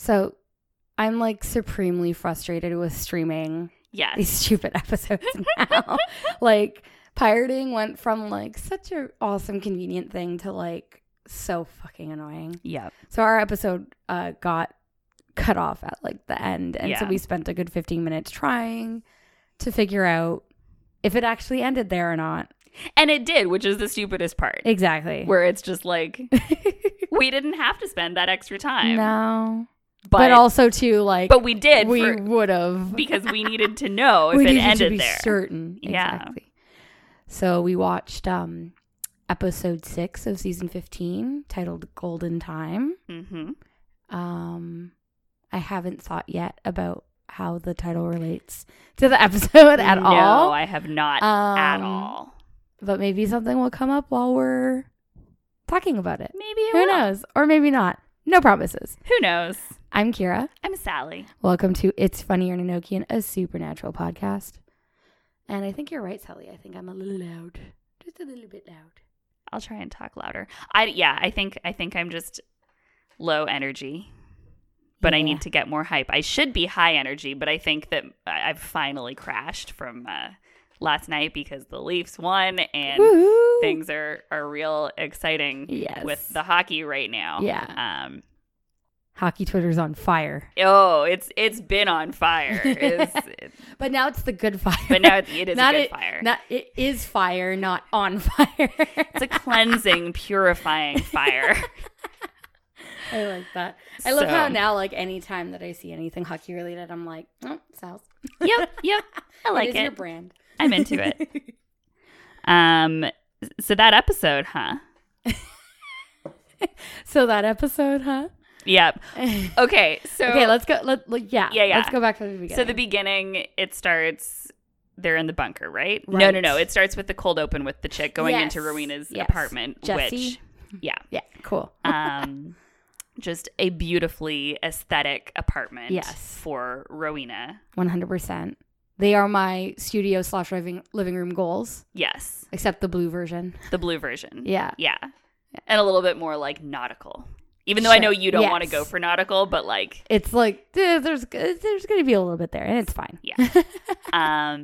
So I'm like supremely frustrated with streaming Yes. these stupid episodes now. Like pirating went from like such an awesome, convenient thing to like so fucking annoying. Yep. So our episode got cut off at like the end. And so Yeah. we spent a good 15 minutes trying to figure out if it actually ended there or not. And it did, which is the stupidest part. Exactly. Where it's just like, we didn't have to spend that extra time. No. But also too like But we did. we would have because we needed to know if we it needed ended to be there. certain. Yeah. Exactly. So we watched episode 6 of season 15 titled Golden Time. Mm-hmm. I haven't thought yet about how the title relates to the episode at all. No, I have not at all. But maybe something will come up while we're talking about it. Maybe it Who will. knows? Or maybe not. No promises. Who knows? I'm Kira. I'm Sally. Welcome to It's Funny or Enochian, a supernatural podcast. And I think you're right, Sally. I think I'm a little loud. Just a little bit loud. I'll try and talk louder. I think I'm just low energy. But I Yeah. need to get more hype. I should be high energy, but I think that I've finally crashed from last night because the Leafs won and Woo-hoo. things are real exciting Yes. with the hockey right now. Yeah. Hockey Twitter's on fire. It's been on fire. But now it's the good fire. But now it is Not a good it- fire. It is fire, not on fire. It's a cleansing, purifying fire. I like that. I love how So- now, like, anytime that I see anything hockey related, I'm like, oh, Sal's. Yep. I like It is your it. brand. I'm into it. So that episode, huh? So that episode, huh? Yep. Okay. So Okay, let's go. Yeah. Yeah. Let's go back to the beginning. So the beginning, it starts. They're in the bunker, right? Right. No. It starts with the cold open with the chick going Yes. into Rowena's Yes. apartment, Jessie. which, yeah, Yeah, cool. just a beautifully aesthetic apartment. Yes. For Rowena. 100%. They are my studio / living room goals, Yes, except the blue version. the blue version. Yeah. Yeah, and a little bit more like nautical. Even though I know you don't Yes. want to go for nautical, but like, It's like, there's going to be a little bit there, and it's fine. yeah.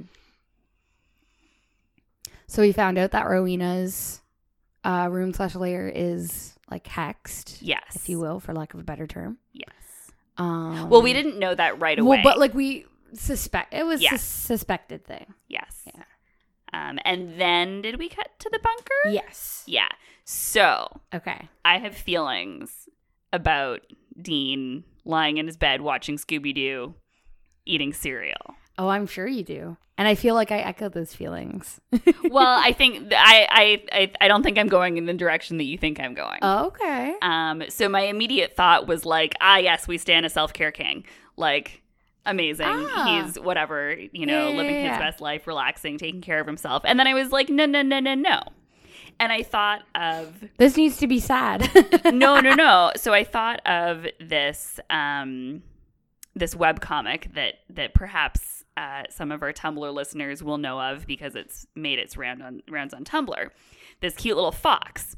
So we found out that Rowena's room / lair is like hexed, Yes, if you will, for lack of a better term. Yes. Well, Well, we didn't know that right away. Well, but like we suspect it was Yeah. a suspected thing. Yes. Yeah. And then did we cut to the bunker? Yes. Yeah. So Okay. I have feelings about Dean lying in his bed watching Scooby-Doo, eating cereal. Oh, I'm sure you do, and I feel like I echo those feelings. Well, I think I don't think I'm going in the direction that you think I'm going. Oh, okay. So my immediate thought was like, yes, we stand a self-care king. Like, amazing. Ah. He's whatever, Yeah, living his yeah. best life, relaxing, taking care of himself. And then I was like, no. And I thought of This needs to be sad. no. So I thought of this this webcomic that perhaps some of our Tumblr listeners will know of because it's made its rounds on Tumblr. This cute little fox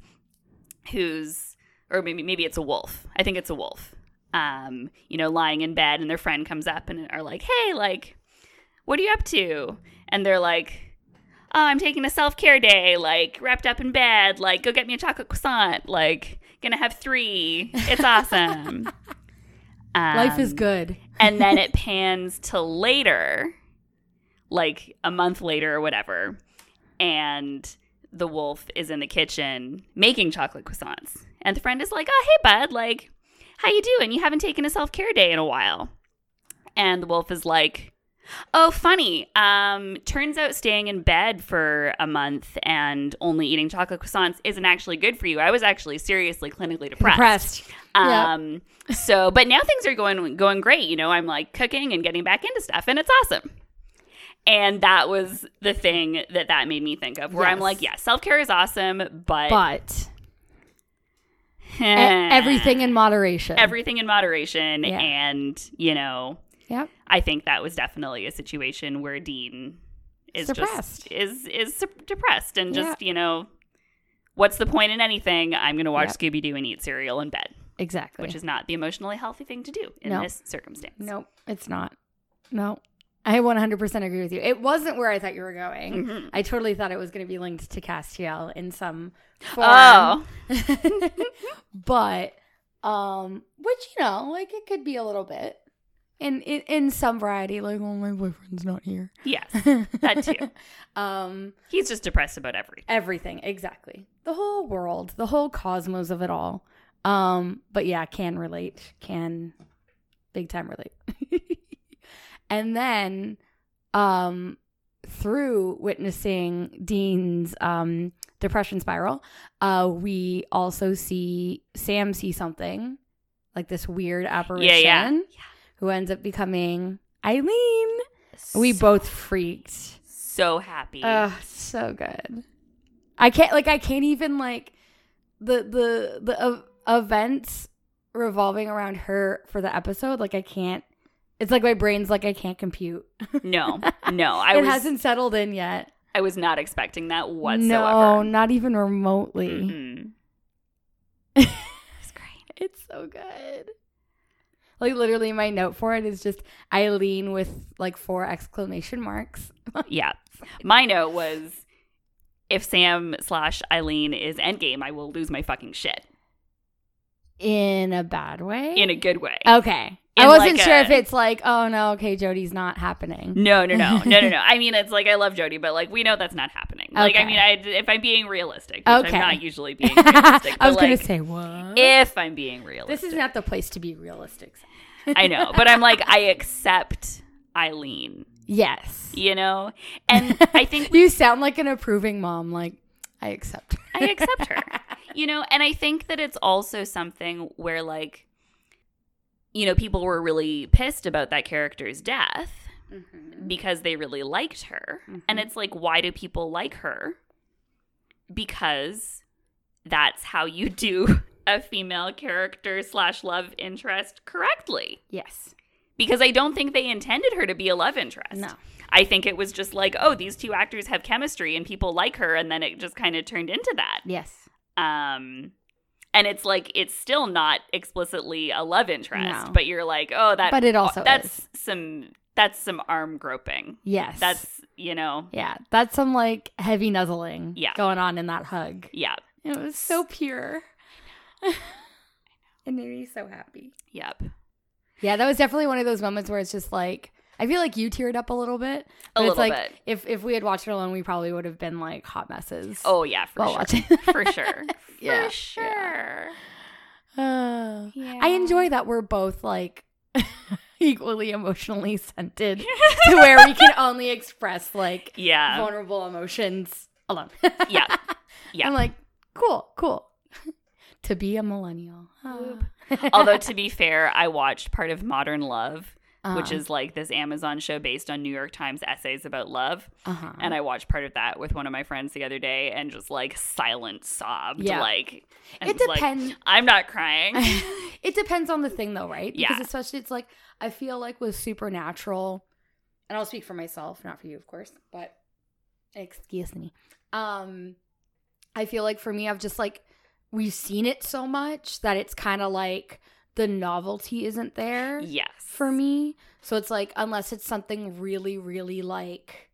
or maybe it's a wolf. I think it's a wolf. Lying in bed, and their friend comes up and are like, "Hey, like, what are you up to?" And they're like, "Oh, I'm taking a self-care day, like, wrapped up in bed, like, go get me a chocolate croissant, like, gonna have 3. It's awesome." Life is good. And then it pans to later, like a month later or whatever, and the wolf is in the kitchen making chocolate croissants. And the friend is like, "Oh, hey, bud, like, how you doing? You haven't taken a self-care day in a while." And the wolf is like, "Oh, funny. Turns out staying in bed for a month and only eating chocolate croissants isn't actually good for you. I was actually seriously clinically depressed. Yep. So, but now things are going great. I'm like cooking and getting back into stuff, and it's awesome." And that was the thing that made me think of, where I'm Yes. like, yeah, self-care is awesome, but everything in moderation. everything in moderation. Yeah. And, Yep. I think that was definitely a situation where Dean is Depressed. is depressed and Yeah. just, what's the point in anything? I'm going to watch Yep. Scooby-Doo and eat cereal in bed. Exactly. Which is not the emotionally healthy thing to do in this circumstance. Nope, it's not. No. I 100% agree with you. It wasn't where I thought you were going. Mm-hmm. I totally thought it was going to be linked to Castiel in some form. Oh. But, which, you know, like it could be a little bit. In some variety, like, oh, my boyfriend's not here. Yes, that too. He's just depressed about everything. Everything, exactly. The whole world, the whole cosmos of it all. But yeah, can relate. Can big time relate. And then through witnessing Dean's depression spiral, we also see Sam see something, like this weird apparition. Yeah. Who ends up becoming Eileen. We both freaked. So happy. So good. I can't even like the events revolving around her for the episode. Like I can't. It's like my brain's like I can't compute. No. It hasn't settled in yet. I was not expecting that whatsoever. No, not even remotely. Mm-hmm. It's great. It's so good. Like literally my note for it is just Eileen with like 4 exclamation marks. Yeah. My note was if Sam/Eileen is endgame, I will lose my fucking shit. In a bad way? In a good way. Okay. I wasn't sure if it's like, oh no, okay, Jodie's not happening. No. I mean, it's like I love Jodie, but like we know that's not happening. Like, Okay. I mean, if I'm being realistic, which Okay. I'm not usually being realistic. I was but, going like, to say, what? if I'm being realistic. This is not the place to be realistic. I know, but I'm like, I accept Eileen, Yes. you know? And I think You sound like an approving mom. Like, I accept her. I accept her, you know? And I think that it's also something where like, you know, people were really pissed about that character's death because they really liked her. And it's like, why do people like her? Because that's how you do a female character / love interest correctly. Yes. Because I don't think they intended her to be a love interest. No. I think it was just like, oh, these 2 actors have chemistry and people like her. And then it just kind of turned into that. Yes. And it's like, it's still not explicitly a love interest, No. but you're like, oh, But it also that's is. that's some arm groping. Yes. That's, you know. Yeah. That's some like heavy nuzzling going on in that hug. Yeah. It was so pure. It made me so happy. Yep. Yeah, that was definitely one of those moments where it's just like, I feel like you teared up a little bit. A little like, bit. If we had watched it alone, we probably would have been like hot messes. Oh, yeah, for while sure. watching. For sure. Yeah, For sure. Yeah. I enjoy that we're both like equally emotionally scented to where we can only express like vulnerable emotions alone. Yeah. I'm like, cool. To be a millennial. Although, to be fair, I watched part of Modern Love, which is like this Amazon show based on New York Times essays about love. And I watched part of that with one of my friends the other day and just like silent sobbed. Yeah. Like, and It was depends. Like, I'm not crying. It depends on the thing though, right? Because Yeah. especially it's like, I feel like with Supernatural, and I'll speak for myself, not for you, of course, but excuse me. I feel like for me, I've just like, we've seen it so much that it's kind of like the novelty isn't there. Yes. For me. So it's like, unless it's something really, really like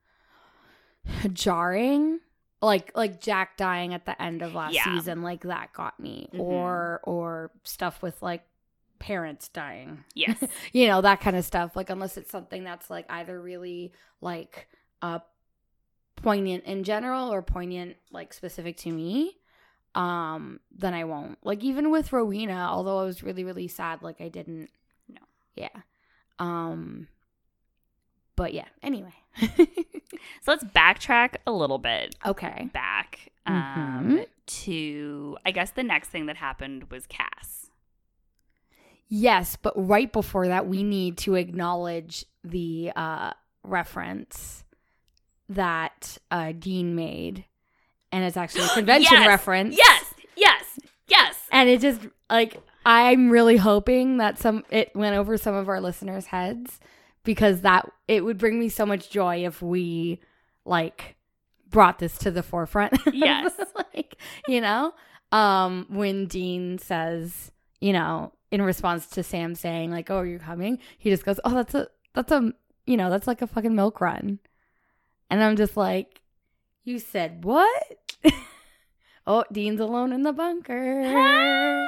jarring, like Jack dying at the end of last season, like that got me. Or stuff with like parents dying. Yes. You know, that kind of stuff. Like, unless it's something that's like either really like poignant in general or poignant like specific to me, then I won't. Like, even with Rowena, although I was really, really sad, like I didn't. No. Yeah. But yeah, anyway. So let's backtrack a little bit. Okay. Back to, I guess the next thing that happened was Cass. Yes, but right before that, we need to acknowledge the reference that Dean made. And it's actually a convention reference. Yes. And it just, like, I'm really hoping that it went over some of our listeners' heads, because it would bring me so much joy if we, like, brought this to the forefront. Yes. Like, you know, when Dean says, you know, in response to Sam saying like, "Oh, are you coming?" He just goes, "Oh, that's a you know, that's like a fucking milk run." And I'm just like, "You said what?" Oh, Dean's alone in the bunker.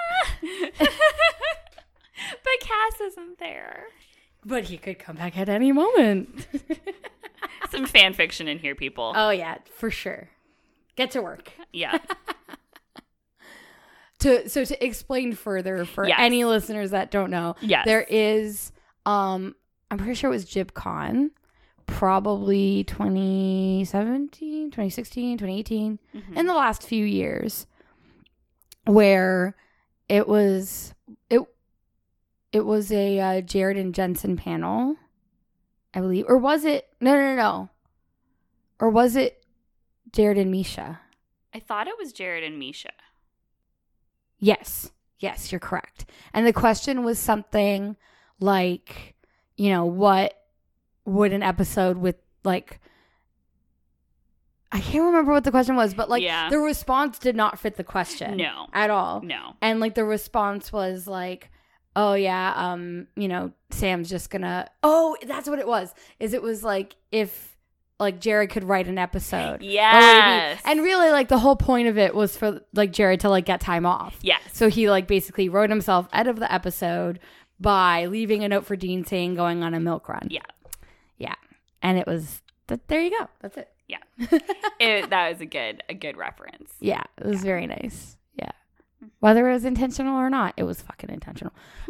But Cass isn't there. But he could come back at any moment. Some fan fiction in here, people. Oh, yeah, for sure. Get to work. Yeah. To explain further for any listeners that don't know, there is, I'm pretty sure it was JibCon, probably 2017, 2016, 2018, in the last few years, where it was a Jared and Jensen panel, I believe. Or was it? No. Or was it Jared and Misha? I thought it was Jared and Misha. Yes, you're correct. And the question was something like, you know, what would an episode with, like, I can't remember what the question was, but, like, the response did not fit the question. No. At all. No. And, like, the response was, like, oh, yeah, you know, Sam's just gonna, oh, that's what it was. It was, like, if, like, Jared could write an episode. Yes. And really, like, the whole point of it was for, like, Jared to, like, get time off. Yes. So he, like, basically wrote himself out of the episode by leaving a note for Dean saying going on a milk run. Yeah. Yeah. And it was, there you go. That's it. Yeah. That was a good reference. Yeah. It was very nice. Yeah. Whether it was intentional or not, it was fucking intentional.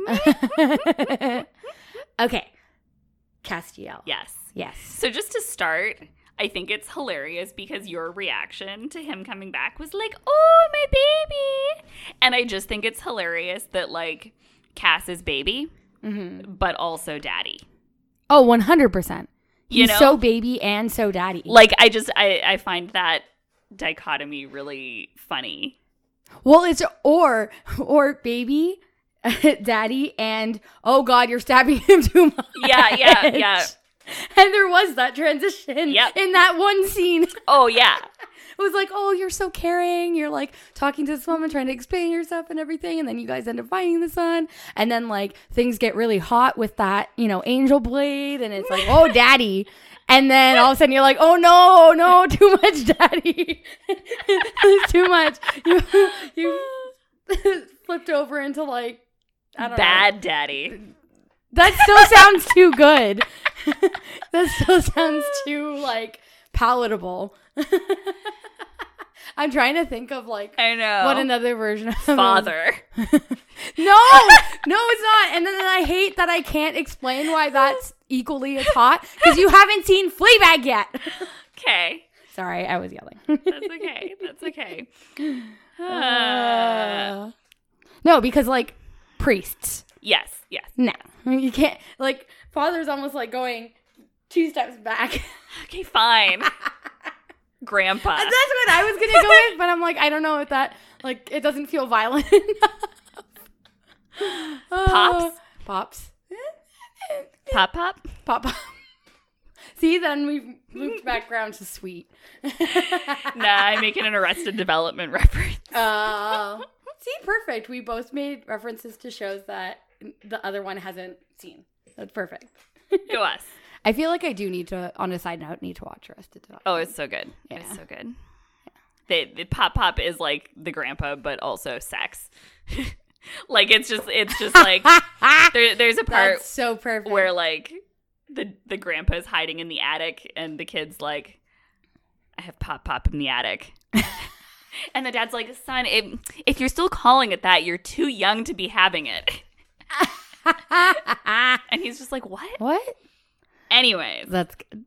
Okay. Castiel. Yes. Yes. So just to start, I think it's hilarious because your reaction to him coming back was like, "Oh, my baby." And I just think it's hilarious that, like, Cass is baby, but also daddy. Oh, 100%. He's, you know? So baby and so daddy. Like, I find that dichotomy really funny. Well, it's or baby, daddy, and oh God, you're stabbing him too much. Yeah. And there was that transition in that one scene. Oh, yeah. It was like, oh, you're so caring. You're like talking to this woman, trying to explain yourself and everything. And then you guys end up finding the son. And then like things get really hot with that, you know, angel blade. And it's like, oh, daddy. And then all of a sudden you're like, oh, no, too much daddy. It's too much. You flipped over into like, I don't know. Bad daddy. That still sounds too good. That still sounds too, like, palatable. I'm trying to think of, like, I know what another version of father. No, it's not. And then I hate that I can't explain why that's equally as hot because you haven't seen Fleabag yet. Okay. Sorry, I was yelling. That's okay. No, because, like, priests. Yes. No, you can't. Like, father's almost like going 2 steps back. Okay, fine. Grandpa. That's what I was gonna go with, but I'm like, I don't know if that, like, it doesn't feel violent enough. Pops. Pop. See, then we've moved back around to sweet. Nah, I'm making an Arrested Development reference. See, perfect. We both made references to shows that the other one hasn't seen. That's perfect. Go us. I feel like I do need to, on a side note, Arrested Development. Oh, it's so good. Yeah. It's so good. Yeah. The Pop is like the grandpa, but also sex. Like, it's just like, there's a part That's so perfect where, like, the grandpa's hiding in the attic, and the kid's like, I have Pop in the attic. And the dad's like, son, if you're still calling it that, you're too young to be having it. And he's just like, what? Anyways. That's good.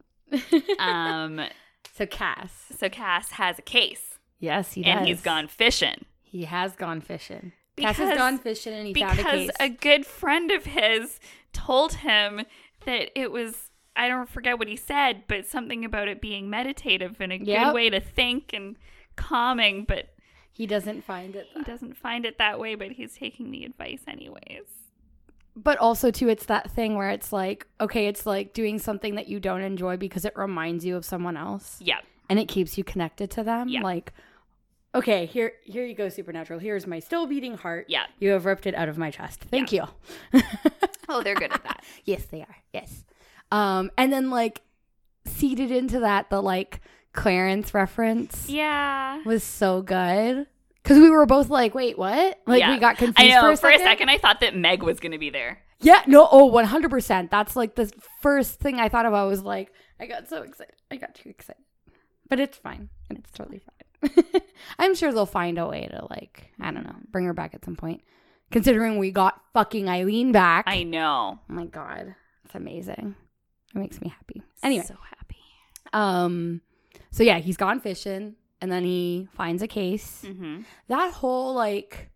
So Cass has a case. Yes, he does. And he's gone fishing. He has gone fishing. Cass has gone fishing and he found a case. Because a good friend of his told him that it was, I don't forget what he said, but something about it being meditative and a good way to think and calming, but he doesn't find it. He doesn't find it that way, but he's taking the advice anyways. But also, too, it's that thing where it's like, okay, it's like doing something that you don't enjoy because it reminds you of someone else. Yeah. And it keeps you connected to them. Yeah. Like, Okay, here you go, Supernatural. Here's my still beating heart. Yeah. You have ripped it out of my chest. Thank you. Oh, they're good at that. Yes, they are. Yes. And then like seeded into that, the like Clarence reference Yeah. was so good. Because we were both like, wait, what? Like we got confused I know. for a second. For a second, I thought that Meg was going to be there. Yeah, no, 100%. That's like the first thing I thought about was like, I got so excited. I got too excited. But it's fine. And it's totally fine. I'm sure they'll find a way to like, I don't know, bring her back at some point. Considering we got fucking Eileen back. I know. Oh my God. It's amazing. It makes me happy. Anyway. So happy. So yeah, he's gone fishing and then he finds a case. Mm-hmm. That whole like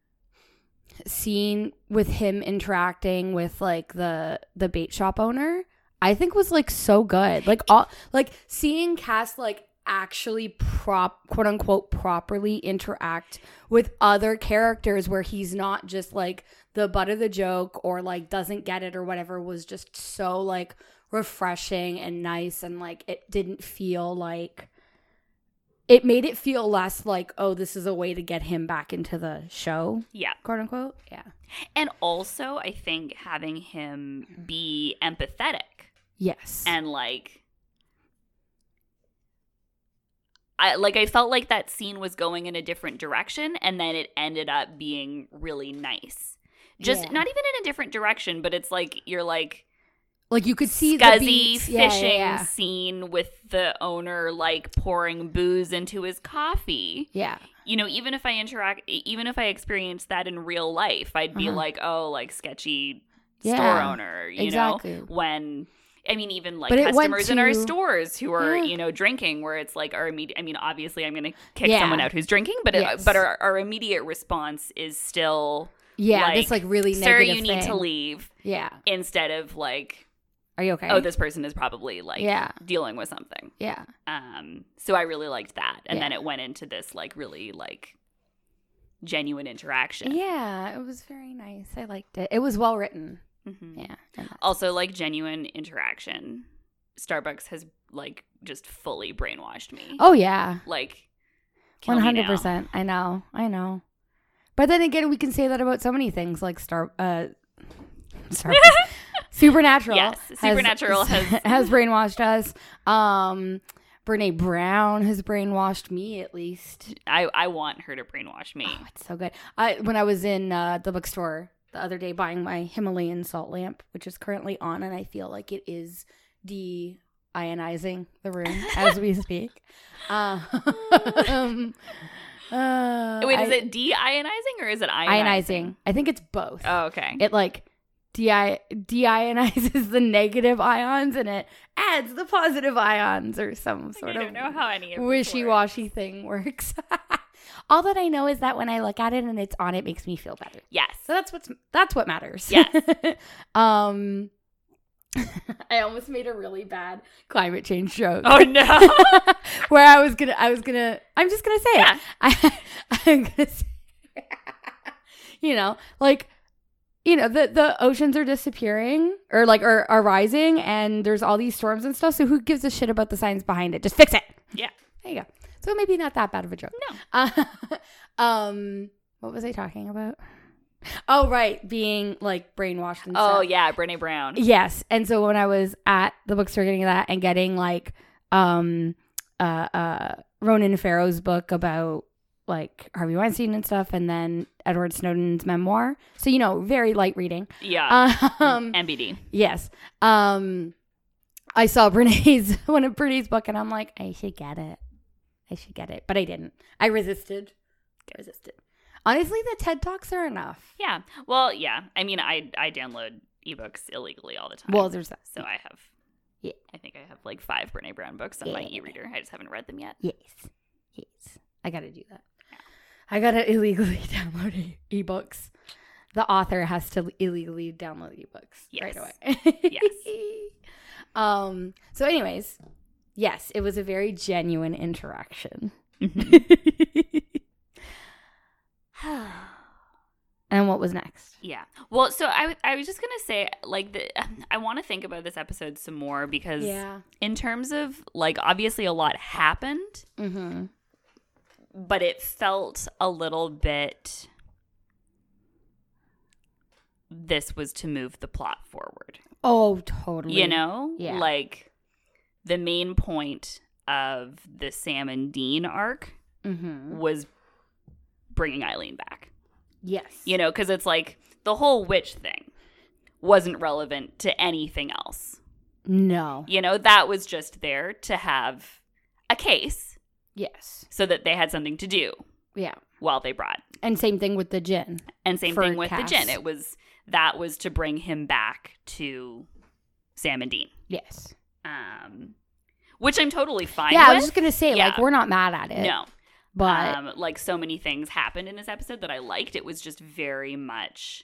scene with him interacting with like the bait shop owner, I think was like so good. Like all like seeing Cass like actually quote unquote properly interact with other characters where he's not just like the butt of the joke or like doesn't get it or whatever was just so like refreshing and nice, and like it didn't feel like it made it feel less like, oh, this is a way to get him back into the show. Yeah. Quote unquote. Yeah. And also, I think having him be empathetic. Yes. And like I felt like that scene was going in a different direction, and then it ended up being really nice. Just not even in a different direction, but it's like you're like you could see the scuzzy fishing yeah. scene with the owner like pouring booze into his coffee. Yeah. You know, even if I experienced that in real life, I'd be like, oh, like sketchy store owner, you know, when. I mean, even like customers in our stores who are, you know, drinking, where it's like our immediate, I mean, obviously I'm going to kick someone out who's drinking, but but our immediate response is still this like really sir, negative you need thing. to leave. Yeah. Instead of like, are you okay? oh, this person is probably like dealing with something. Yeah. So I really liked that. And then it went into this like really like genuine interaction. Yeah, it was very nice. I liked it. It was well written. Mm-hmm. Yeah. Also, like genuine interaction. Starbucks has like just fully brainwashed me. Oh yeah. Like 100%. I know. But then again, we can say that about so many things, like Supernatural. Yes, Supernatural has brainwashed us. Brene Brown has brainwashed me, at least. I want her to brainwash me. Oh, it's so good. When I was in the bookstore the other day buying my Himalayan salt lamp, which is currently on, and I feel like it is de-ionizing the room as we speak. Wait, is it de-ionizing or is it ionizing? I think it's both. Oh, okay. It like de-ionizes the negative ions and it adds the positive ions or some sort of I don't know how any of wishy-washy thing works. All that I know is that when I look at it and it's on, it makes me feel better. Yes. So that's what matters. Yes. I almost made a really bad climate change joke. Oh no. Where I'm just gonna say it. I'm gonna say the oceans are disappearing or like are rising and there's all these storms and stuff. So who gives a shit about the science behind it? Just fix it. Yeah. There you go. So maybe not that bad of a joke. No. What was I talking about? Oh, right. Being like brainwashed and stuff. Oh, yeah. Brene Brown. Yes. And so when I was at the bookstore getting that and getting like Ronan Farrow's book about like Harvey Weinstein and stuff, and then Edward Snowden's memoir. So, very light reading. Yeah. MBD. Yes. I saw one of Brene's book and I'm like, I should get it. But I didn't. I resisted. Honestly, the TED Talks are enough. Yeah. Well, yeah. I mean, I download ebooks illegally all the time. Well, there's that. So I have. Yeah. I think I have like 5 Brene Brown books on my e-reader. I just haven't read them yet. Yes. I got to do that. Yeah. I got to illegally download ebooks. The author has to illegally download ebooks right away. Yes. So anyways, yes, it was a very genuine interaction. Mm-hmm. And what was next? Yeah. Well, so I was just going to say, like, I want to think about this episode some more because in terms of, like, obviously a lot happened. Mm-hmm. but it felt a little bit, this was to move the plot forward. Oh, totally. You know? Yeah. Like, the main point of the Sam and Dean arc was bringing Eileen back. Yes. You know, because it's like the whole witch thing wasn't relevant to anything else. No. You know, that was just there to have a case. Yes. So that they had something to do. Yeah. While they brought. And same thing with the Jinn. And same thing with Cass. the Jinn. That was to bring him back to Sam and Dean. Yes. Which I'm totally fine with. Yeah, I was just going to say, like, we're not mad at it. No. But like, so many things happened in this episode that I liked. It was just very much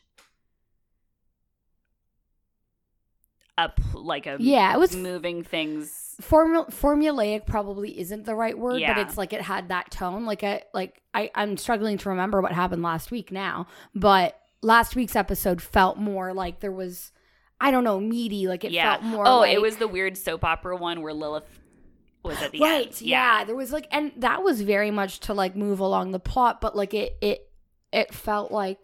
it was moving things. Formulaic probably isn't the right word, Yeah. but it's like it had that tone. I'm struggling to remember what happened last week now, but last week's episode felt more like there was, I don't know, meaty. Like it felt more. Oh, like, it was the weird soap opera one where Lilith was at the right. end. Yeah, there was like, and that was very much to like move along the plot, but like it felt like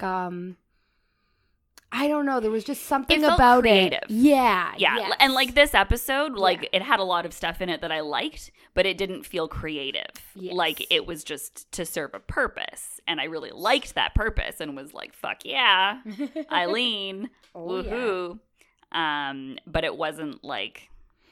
I don't know. There was just something about creative. it. Yeah. Yeah. Yes. And like this episode, like it had a lot of stuff in it that I liked, but it didn't feel creative. Yes. Like it was just to serve a purpose. And I really liked that purpose and was like, fuck yeah, Eileen. Woohoo. Yeah. But it wasn't like.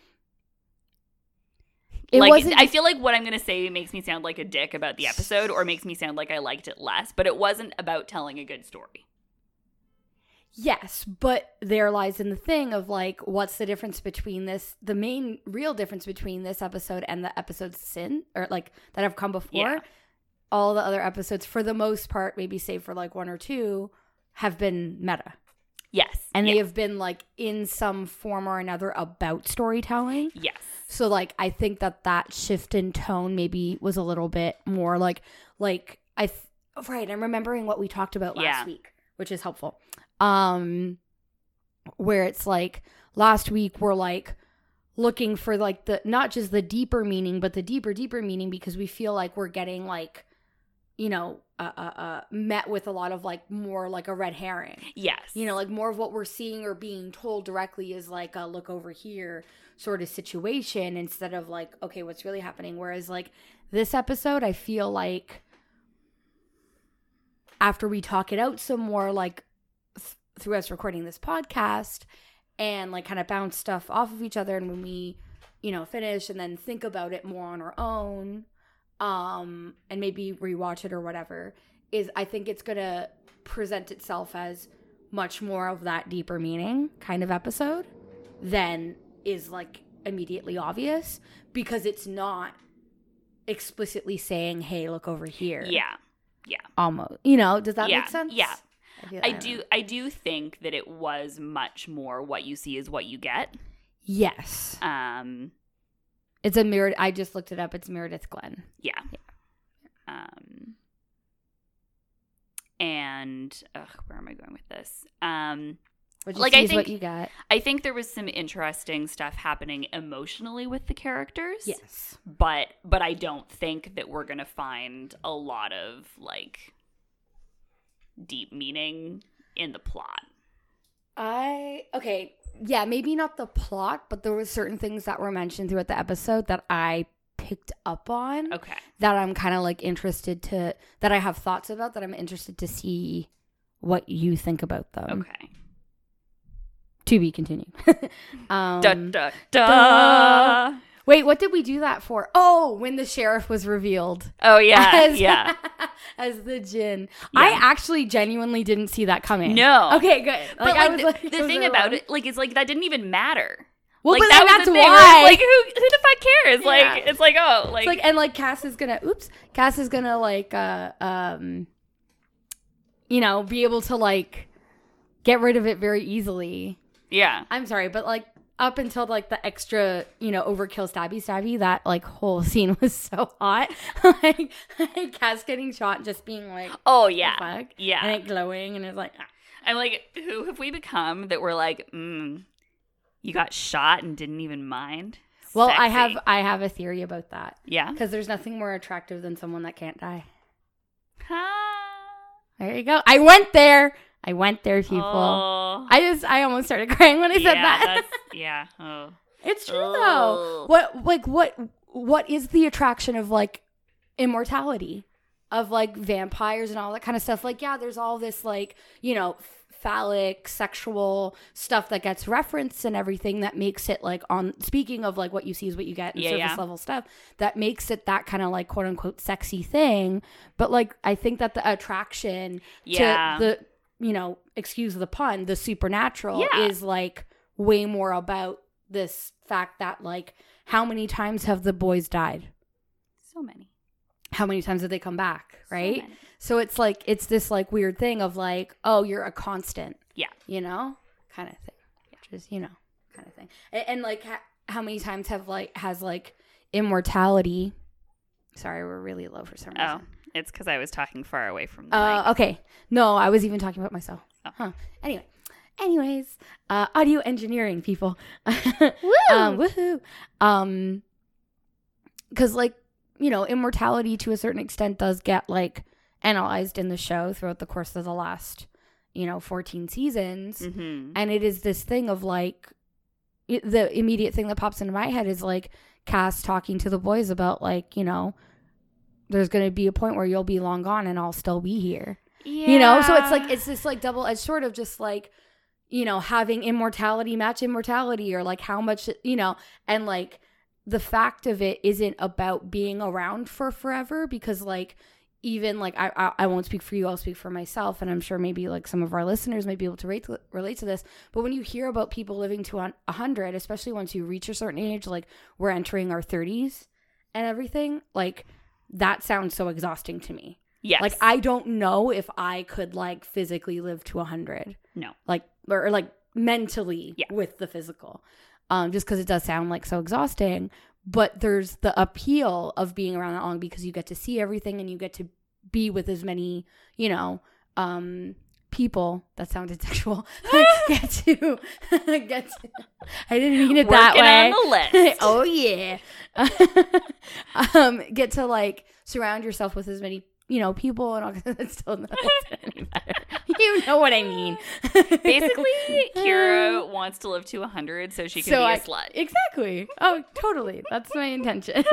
I feel like what I'm going to say makes me sound like a dick about the episode or makes me sound like I liked it less, but it wasn't about telling a good story. Yes, but there lies in the thing of like, what's the difference between this, the main real difference between this episode and the episodes since, or like that have come before. Yeah. All the other episodes, for the most part, maybe save for like one or two, have been meta. Yes. And they have been like in some form or another about storytelling. Yes. So like, I think that shift in tone maybe was a little bit more right. I'm remembering what we talked about last week, which is helpful. Where it's like last week we're like looking for like the, not just the deeper meaning, but the deeper meaning, because we feel like we're getting like, you know, met with a lot of like more like a red herring. Yes. You know, like more of what we're seeing or being told directly is like a look over here sort of situation instead of like, okay, what's really happening? Whereas like this episode, I feel like after we talk it out some more, like through us recording this podcast and like kind of bounce stuff off of each other, and when we, you know, finish and then think about it more on our own, and maybe rewatch it or whatever, is I think it's gonna present itself as much more of that deeper meaning kind of episode than is like immediately obvious, because it's not explicitly saying, hey, look over here. Yeah. Almost. You know, does that make sense? Yeah. I do think that it was much more what you see is what you get. Yes. It's a Meredith. I just looked it up. It's Meredith Glenn. Yeah. And where am I going with this? Like I think what you got. I think there was some interesting stuff happening emotionally with the characters. Yes. But I don't think that we're gonna find a lot of like deep meaning in the plot. Yeah, maybe not the plot, but there were certain things that were mentioned throughout the episode that I picked up on. Okay. That I'm kind of like that I have thoughts about, that I'm interested to see what you think about them. Okay. To be continued. Da. Wait, what did we do that for? Oh, when the sheriff was revealed. Oh, yeah. As the Jinn. Yeah. I actually genuinely didn't see that coming. No. Okay, good. But like, the thing about it, like, it's like that didn't even matter. Well, like, but that that's was the thing, why. right? Like, who the fuck cares? Yeah. Like, it's like, oh, like, it's like, and like Cass is gonna like, you know, be able to like get rid of it very easily. Yeah. I'm sorry, but like up until like the extra, you know, overkill stabby, that like whole scene was so hot. like Cass getting shot and just being like, oh yeah, fuck? Yeah, and it glowing, and it's like, I'm like, who have we become that we're like, you got shot and didn't even mind? Well, Sexy. I have a theory about that. Yeah. Because there's nothing more attractive than someone that can't die. There There you go. I went there, people. Oh. I almost started crying when I said that. Yeah. Oh. It's true though. What is the attraction of like immortality, of like vampires and all that kind of stuff? Like, yeah, there's all this like, you know, phallic sexual stuff that gets referenced and everything that makes it like, on speaking of like what you see is what you get and surface level stuff, that makes it that kind of like quote unquote sexy thing. But like, I think that the attraction to the, you know, excuse the pun, the supernatural is like way more about this fact that like, how many times have the boys died? So many. How many times did they come back? Right? So it's like, it's this like weird thing of like, oh, you're a constant. Yeah. You know? Kind of thing. Which is, you know, kind of thing. And like, how many times has like immortality. Sorry, we're really low for some reason. Oh, it's because I was talking far away from the mic. Okay. No, I was even talking about myself. Oh. Huh. Anyways, audio engineering people. Woo! Woohoo. Because like, you know, immortality to a certain extent does get like analyzed in the show throughout the course of the last, you know, 14 seasons. Mm-hmm. And it is this thing of like, the immediate thing that pops into my head is like Cass talking to the boys about like, you know, there's going to be a point where you'll be long gone and I'll still be here. Yeah. You know, so it's like, it's this like double-edged sword of just like, you know, having immortality match immortality, or like how much, you know, and like the fact of it isn't about being around for forever, because like, even like, I won't speak for you, I'll speak for myself, and I'm sure maybe like some of our listeners might be able to relate to this, but when you hear about people living to 100, especially once you reach a certain age, like we're entering our 30s and everything, like that sounds so exhausting to me. Yes. Like I don't know if I could like physically live to 100. No. Like, or like mentally with the physical. Just because it does sound like so exhausting. But there's the appeal of being around that long, because you get to see everything and you get to be with as many, you know, people. That sounded sexual. get to I didn't mean it that way. Working on the list. Oh yeah. Get to like surround yourself with as many, you know, people and all. That's still not any better. You know what I mean. Basically, Kira wants to live to 100 so she can be a slut. Exactly. Oh, totally. That's my intention.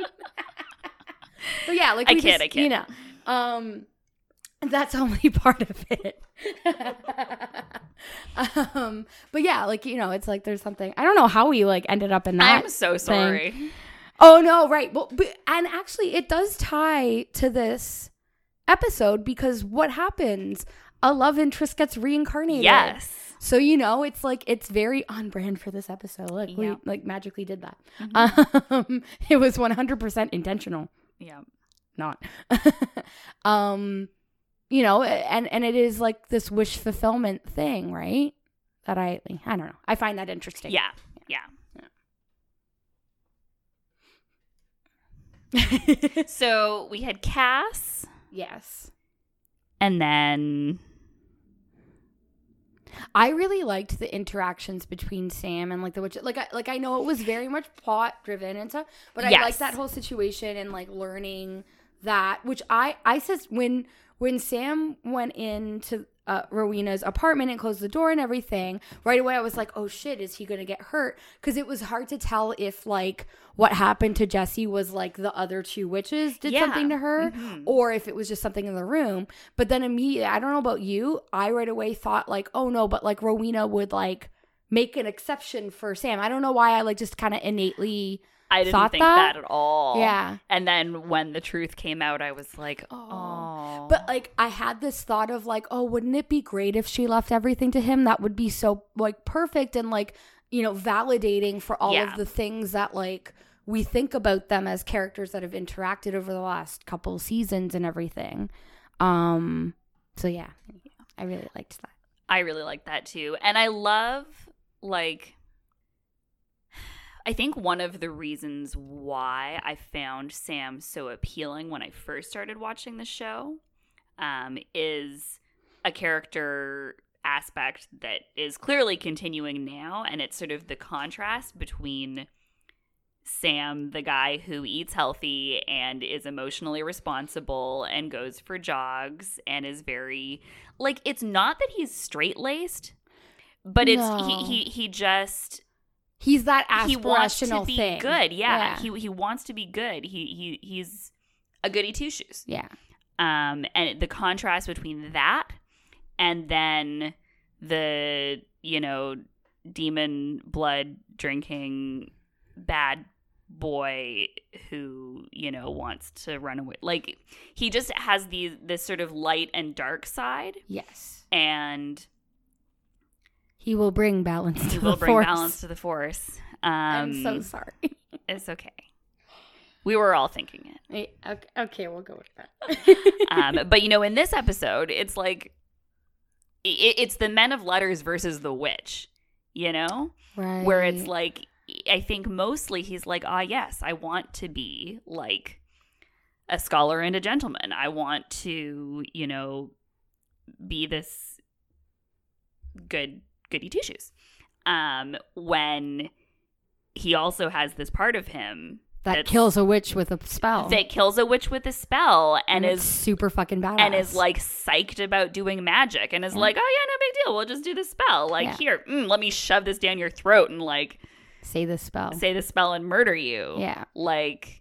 But yeah, like I can't. You know, that's only part of it. But yeah, like, you know, it's like there's something. I don't know how we like ended up in that. I'm so sorry. Thing. Oh no, right. Well, and actually, it does tie to this episode, because what happens? A love interest gets reincarnated. Yes. So, you know, it's like, it's very on brand for this episode. Look, we like magically did that. Mm-hmm. It was 100% intentional. Yeah. Not. You know, and it is like this wish fulfillment thing, right? That I don't know. I find that interesting. Yeah. So we had Cass. Yes. And then I really liked the interactions between Sam and like the witch. Like I know it was very much plot driven and stuff, but I liked that whole situation and like learning that, which I said when Sam went into Rowena's apartment and closed the door and everything, right away I was like, oh shit, is he gonna get hurt? Because it was hard to tell if like what happened to Jessie was like the other two witches did something to her, or if it was just something in the room. But then immediately, I don't know about you, I right away thought like, oh no, but like Rowena would like make an exception for Sam. I don't know why, I like just kind of innately I didn't think that at all. Yeah. And then when the truth came out, I was like, oh. But like I had this thought of like, oh, wouldn't it be great if she left everything to him? That would be so like perfect and like, you know, validating for all of the things that like we think about them as characters that have interacted over the last couple seasons and everything. So yeah, I really liked that. I really liked that too. And I love like, I think one of the reasons why I found Sam so appealing when I first started watching the show is a character aspect that is clearly continuing now, and it's sort of the contrast between Sam, the guy who eats healthy and is emotionally responsible and goes for jogs and is very, like, it's not that he's straight-laced, but it's he just... He's that aspirational he wants to be thing. good. Yeah. He wants to be good. He's a goody two-shoes. Yeah. And the contrast between that and then the, demon blood drinking bad boy who, wants to run away. Like, he just has this sort of light and dark side. Yes. And he will bring balance to the force. He will bring balance to the force. I'm so sorry. It's okay. We were all thinking it. Okay, we'll go with that. But, in this episode, it's like, it's the men of letters versus the witch, Right. Where it's like, I think mostly he's like, yes, I want to be like a scholar and a gentleman. I want to, be this goody two-shoes. When he also has this part of him that kills a witch with a spell. And it's is super fucking badass. And is like psyched about doing magic and is like, oh yeah, no big deal. We'll just do the spell. Like, here, let me shove this down your throat and like say the spell and murder you. Yeah. Like,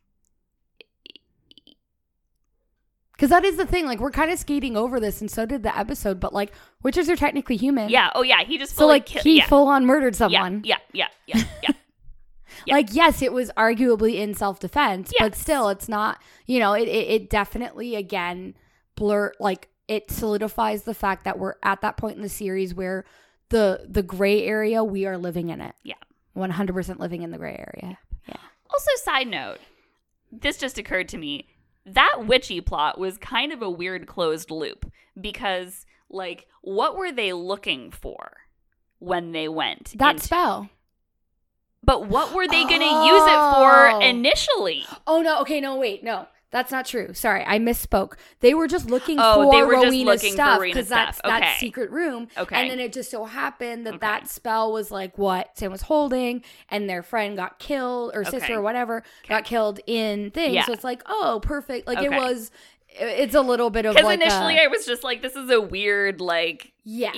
because that is the thing. Like, we're kind of skating over this, and so did the episode. But like, witches are technically human. Yeah. Oh yeah. He just full on murdered someone. Yeah. Yeah. Like, yes, it was arguably in self-defense, but still, it's not, it definitely, again, it solidifies the fact that we're at that point in the series where the gray area, we are living in it. Yeah. 100% living in the gray area. Yeah. Also, side note, this just occurred to me. That witchy plot was kind of a weird closed loop because, like, what were they looking for when they went? That spell. But what were they going to use it for initially? Oh, no. Okay, no, wait. No, that's not true. Sorry, I misspoke. They were just looking for Rowena's stuff because that's that secret room. Okay. And then it just so happened that spell was like what Sam was holding and their friend got killed or sister or whatever got killed in things. Yeah. So it's like, oh, perfect. Like it's a little bit of like because initially I was just like, this is a weird like,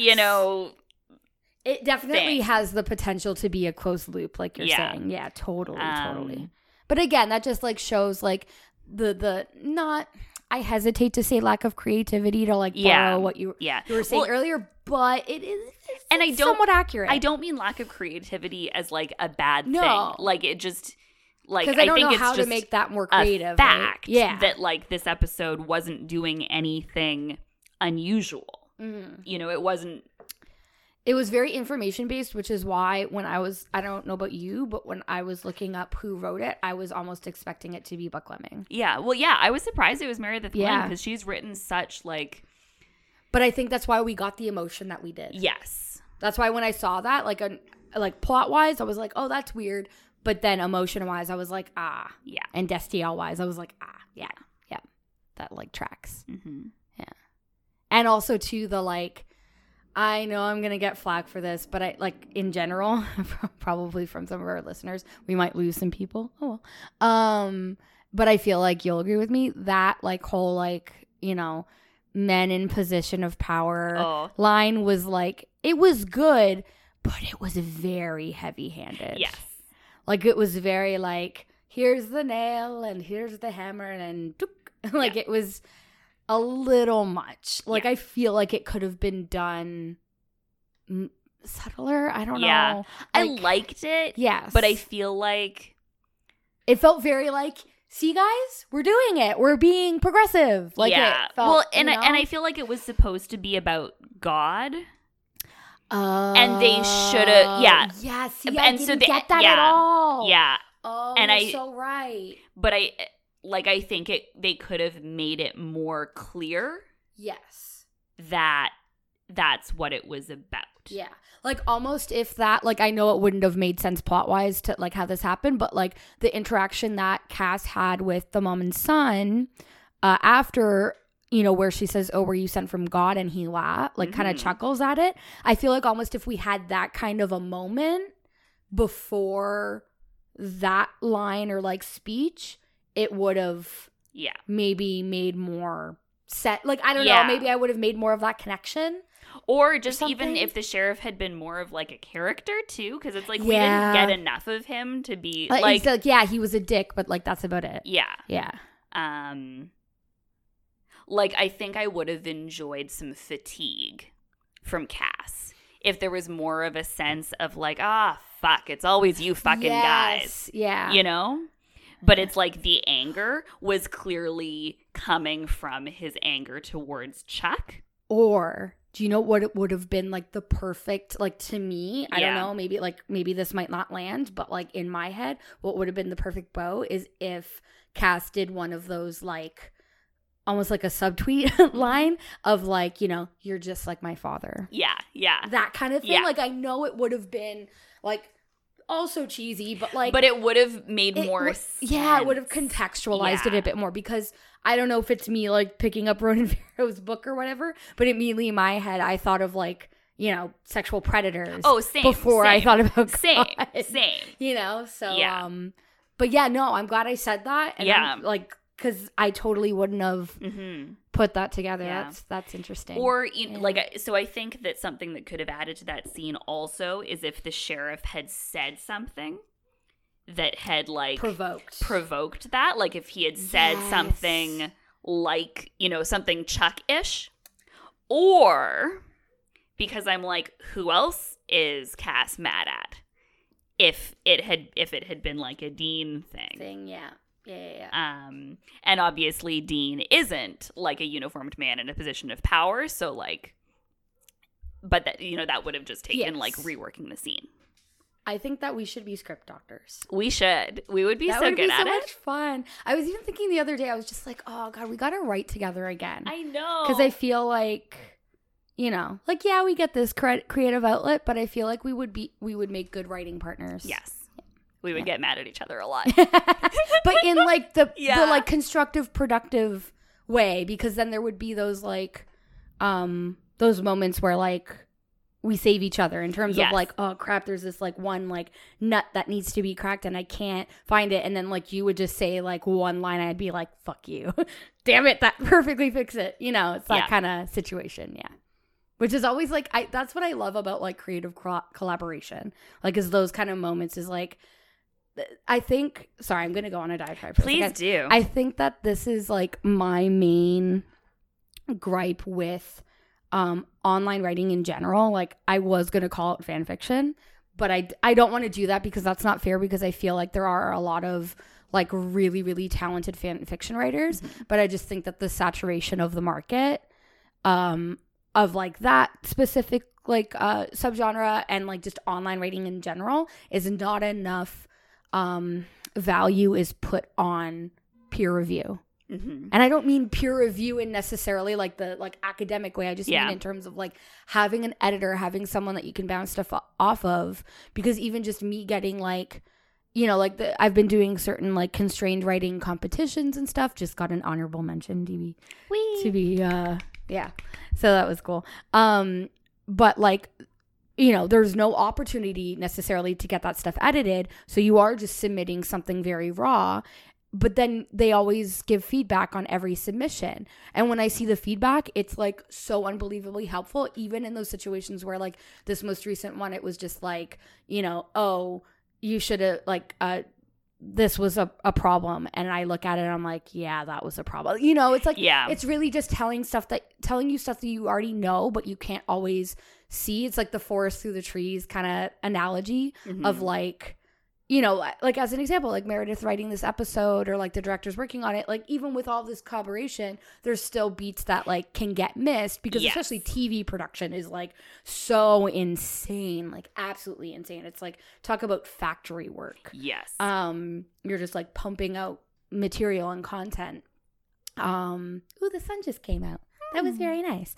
it definitely has the potential to be a closed loop, like you're saying. Yeah, totally. But again, that just like shows like the not. I hesitate to say lack of creativity to like borrow what you were saying earlier, but it's somewhat accurate. I don't mean lack of creativity as like a bad thing. Like it just like because I don't know how to make that more creative. A fact that like this episode wasn't doing anything unusual. Mm-hmm. It wasn't. It was very information-based, which is why when I don't know about you, but when I was looking up who wrote it, I was almost expecting it to be Buck Lemming. Yeah. Well, yeah, I was surprised it was Meredith Lynn because she's written such, like... But I think that's why we got the emotion that we did. Yes. That's why when I saw that, like plot-wise, I was like, oh, that's weird. But then emotion-wise, I was like, ah. Yeah. And Destiel-wise, I was like, ah, yeah. That, like, tracks. Mm-hmm. Yeah. And also, too, the, like... I know I'm going to get flack for this, but I like in general, probably from some of our listeners, we might lose some people. Oh, well. But I feel like you'll agree with me that like whole, like, men in position of power line was like, it was good, but it was very heavy handed. Yes. Like it was very like, here's the nail and here's the hammer and like it was a little much. Like, I feel like it could have been done subtler. I don't know. Like, I liked it. Yes. But I feel like... It felt very like, see, guys? We're doing it. We're being progressive. Like, it felt, and I feel like it was supposed to be about God. And they should have... Yeah. Yeah, see, I didn't get that at all. Yeah. Oh, you're so right. But I think they could have made it more clear. Yes. That's what it was about. Yeah. Like almost if that, like I know it wouldn't have made sense plot-wise to like have this happen, but like the interaction that Cass had with the mom and son after, where she says, oh, were you sent from God? And he kind of chuckles at it. I feel like almost if we had that kind of a moment before that line or like speech, it would have maybe made more like, I don't know, maybe I would have made more of that connection. Or just even if the sheriff had been more of like a character too, because it's like we didn't get enough of him to be like he was a dick, but like that's about it. Yeah. Like I think I would have enjoyed some fatigue from Cass if there was more of a sense of like, fuck, it's always you fucking guys. Yeah. You know? But it's like the anger was clearly coming from his anger towards Chuck. Or do you know what it would have been like the perfect, like to me, I don't know, maybe this might not land, but like in my head, what would have been the perfect bow is if Cass did one of those like almost like a subtweet line of like, you know, you're just like my father. Yeah. That kind of thing. Yeah. Like I know it would have been like also cheesy, but like. But it would have made more sense. Yeah, it would have contextualized it a bit more because I don't know if it's me like picking up Ronan Farrow's book or whatever, but immediately in my head I thought of like, you know, sexual predators. Oh, same. Before I thought about same. You know, so but yeah, no, I'm glad I said that. And I'm, like, because I totally wouldn't have put that together. Yeah. That's interesting. Or like, so I think that something that could have added to that scene also is if the sheriff had said something that had like provoked that, like if he had said something like, you know, something Chuck-ish, or because I'm like, who else is Cass mad at? If it had been like a Dean thing. Yeah. And obviously Dean isn't like a uniformed man in a position of power, so like, but that, you know, that would have just taken like reworking the scene. I think that we should be script doctors. We should. We would be so good at it. That would be so much fun. I was even thinking the other day, I was just like, oh God, we got to write together again. I know. Because I feel like, you know, like, yeah, we get this creative outlet, but I feel like we would make good writing partners. Yes. We would get mad at each other a lot. But in like the like constructive, productive way, because then there would be those like, those moments where like, we save each other in terms of like, oh crap, there's this like one like nut that needs to be cracked and I can't find it. And then like you would just say like one line, I'd be like, fuck you. Damn it, that perfectly fixed it. You know, it's that kind of situation. Yeah. Which is always like, that's what I love about like creative collaboration. Like is those kind of moments is like, I think, sorry, I'm going to go on a diatribe. Please do. I think that this is like my main gripe with online writing in general. Like I was going to call it fan fiction, but I don't want to do that because that's not fair, because I feel like there are a lot of like really, really talented fan fiction writers, but I just think that the saturation of the market of like that specific like subgenre and like just online writing in general is not enough value is put on peer review. And I don't mean peer review in necessarily like the like academic way. I just mean in terms of like having an editor, having someone that you can bounce stuff off of. Because even just me getting like, you know, like I've been doing certain like constrained writing competitions and stuff. Just got an honorable mention to be yeah. So that was cool. But like, you know, there's no opportunity necessarily to get that stuff edited. So you are just submitting something very raw. But then they always give feedback on every submission. And when I see the feedback, it's like so unbelievably helpful, even in those situations where like this most recent one, it was just like, you know, oh, you should have like, this was a problem. And I look at it and I'm like, yeah, that was a problem. You know, it's like, it's really just telling you stuff that you already know, but you can't always see. It's like the forest through the trees kind of analogy of like, you know, like as an example, like Meredith writing this episode or like the directors working on it, like even with all this collaboration, there's still beats that like can get missed because especially TV production is like so insane, like absolutely insane. It's like, talk about factory work. Yes. You're just like pumping out material and content. Ooh, the sun just came out. That was very nice.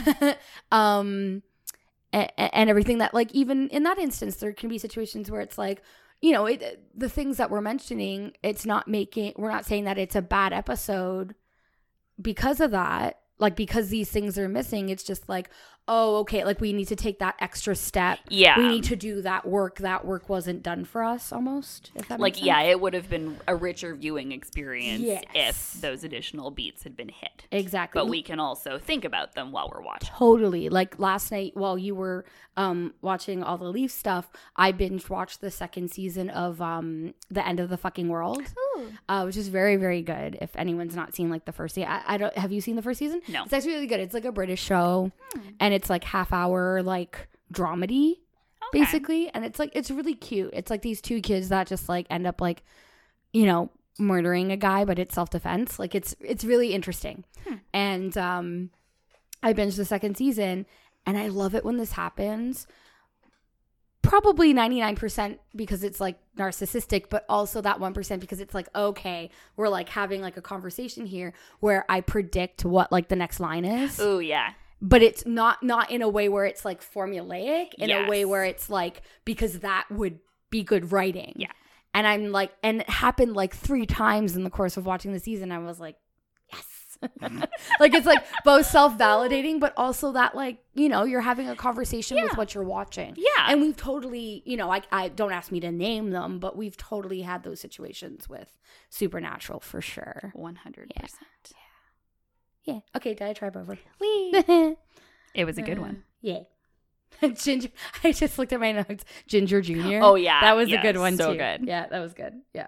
And everything that like, even in that instance, there can be situations where it's like, you know, the things that we're mentioning, we're not saying that it's a bad episode because of that. Like, because these things are missing, it's just like, oh, okay, like we need to take that extra step. Yeah. We need to do that work. That work wasn't done for us almost, if that makes sense. Yeah, it would have been a richer viewing experience Yes. if those additional beats had been hit. Exactly. But we can also think about them while we're watching. Totally. Like last night while you were watching all the Leaf stuff, I binge watched the second season of The End of the Fucking World. Which is very, very good. If anyone's not seen like the first season, I don't. Have you seen the first season? No. It's actually really good. It's like a British show, and it's like half-hour like dramedy, basically. And it's really cute. It's like these two kids that just like end up like, you know, murdering a guy, but it's self-defense. Like it's really interesting. And I binged the second season, and I love it when this happens. Probably 99% because it's like narcissistic, but also that 1% because it's like, okay, we're like having like a conversation here where I predict what like the next line is. Oh, yeah. But it's not in a way where it's like formulaic, in a way where it's like, because that would be good writing. Yeah. And I'm like, and it happened like 3 times in the course of watching the season. I was like, yes. Like it's like both self-validating, but also that like, you know, you're having a conversation with what you're watching. Yeah. And we've totally, you know, I don't ask me to name them, but we've totally had those situations with Supernatural for sure. 100%. Yeah. Okay, did I try over? It was a good one. Yeah. Ginger. I just looked at my notes. Ginger Jr. Oh, yeah. That was a good one so too. good. Yeah, that was good. Yeah.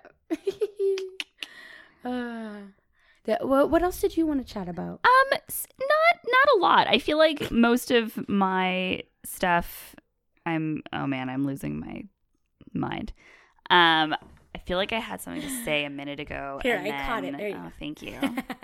What else did you want to chat about? Not a lot. I feel like most of my stuff I'm losing my mind. I feel like I had something to say a minute ago. Here, I caught it. There you go. Thank you.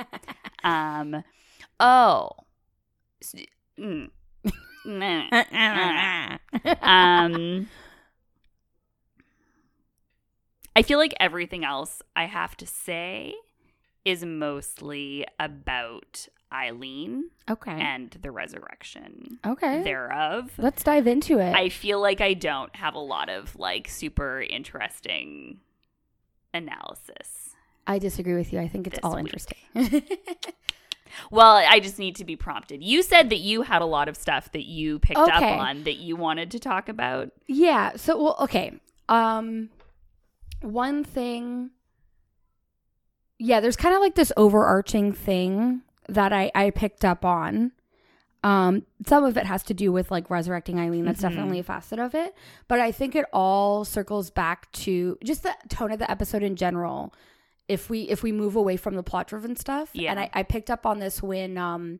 I feel like everything else I have to say is mostly about Eileen and the resurrection thereof. Let's dive into it. I feel like I don't have a lot of like super interesting analysis. I disagree with you. I think it's all interesting. Well, I just need to be prompted. You said that you had a lot of stuff that you picked up on that you wanted to talk about. Yeah. So, well, okay. One thing. Yeah, there's kind of like this overarching thing that I picked up on. Some of it has to do with like resurrecting Eileen. That's definitely a facet of it. But I think it all circles back to just the tone of the episode in general. If we move away from the plot driven stuff. Yeah. And I picked up on this when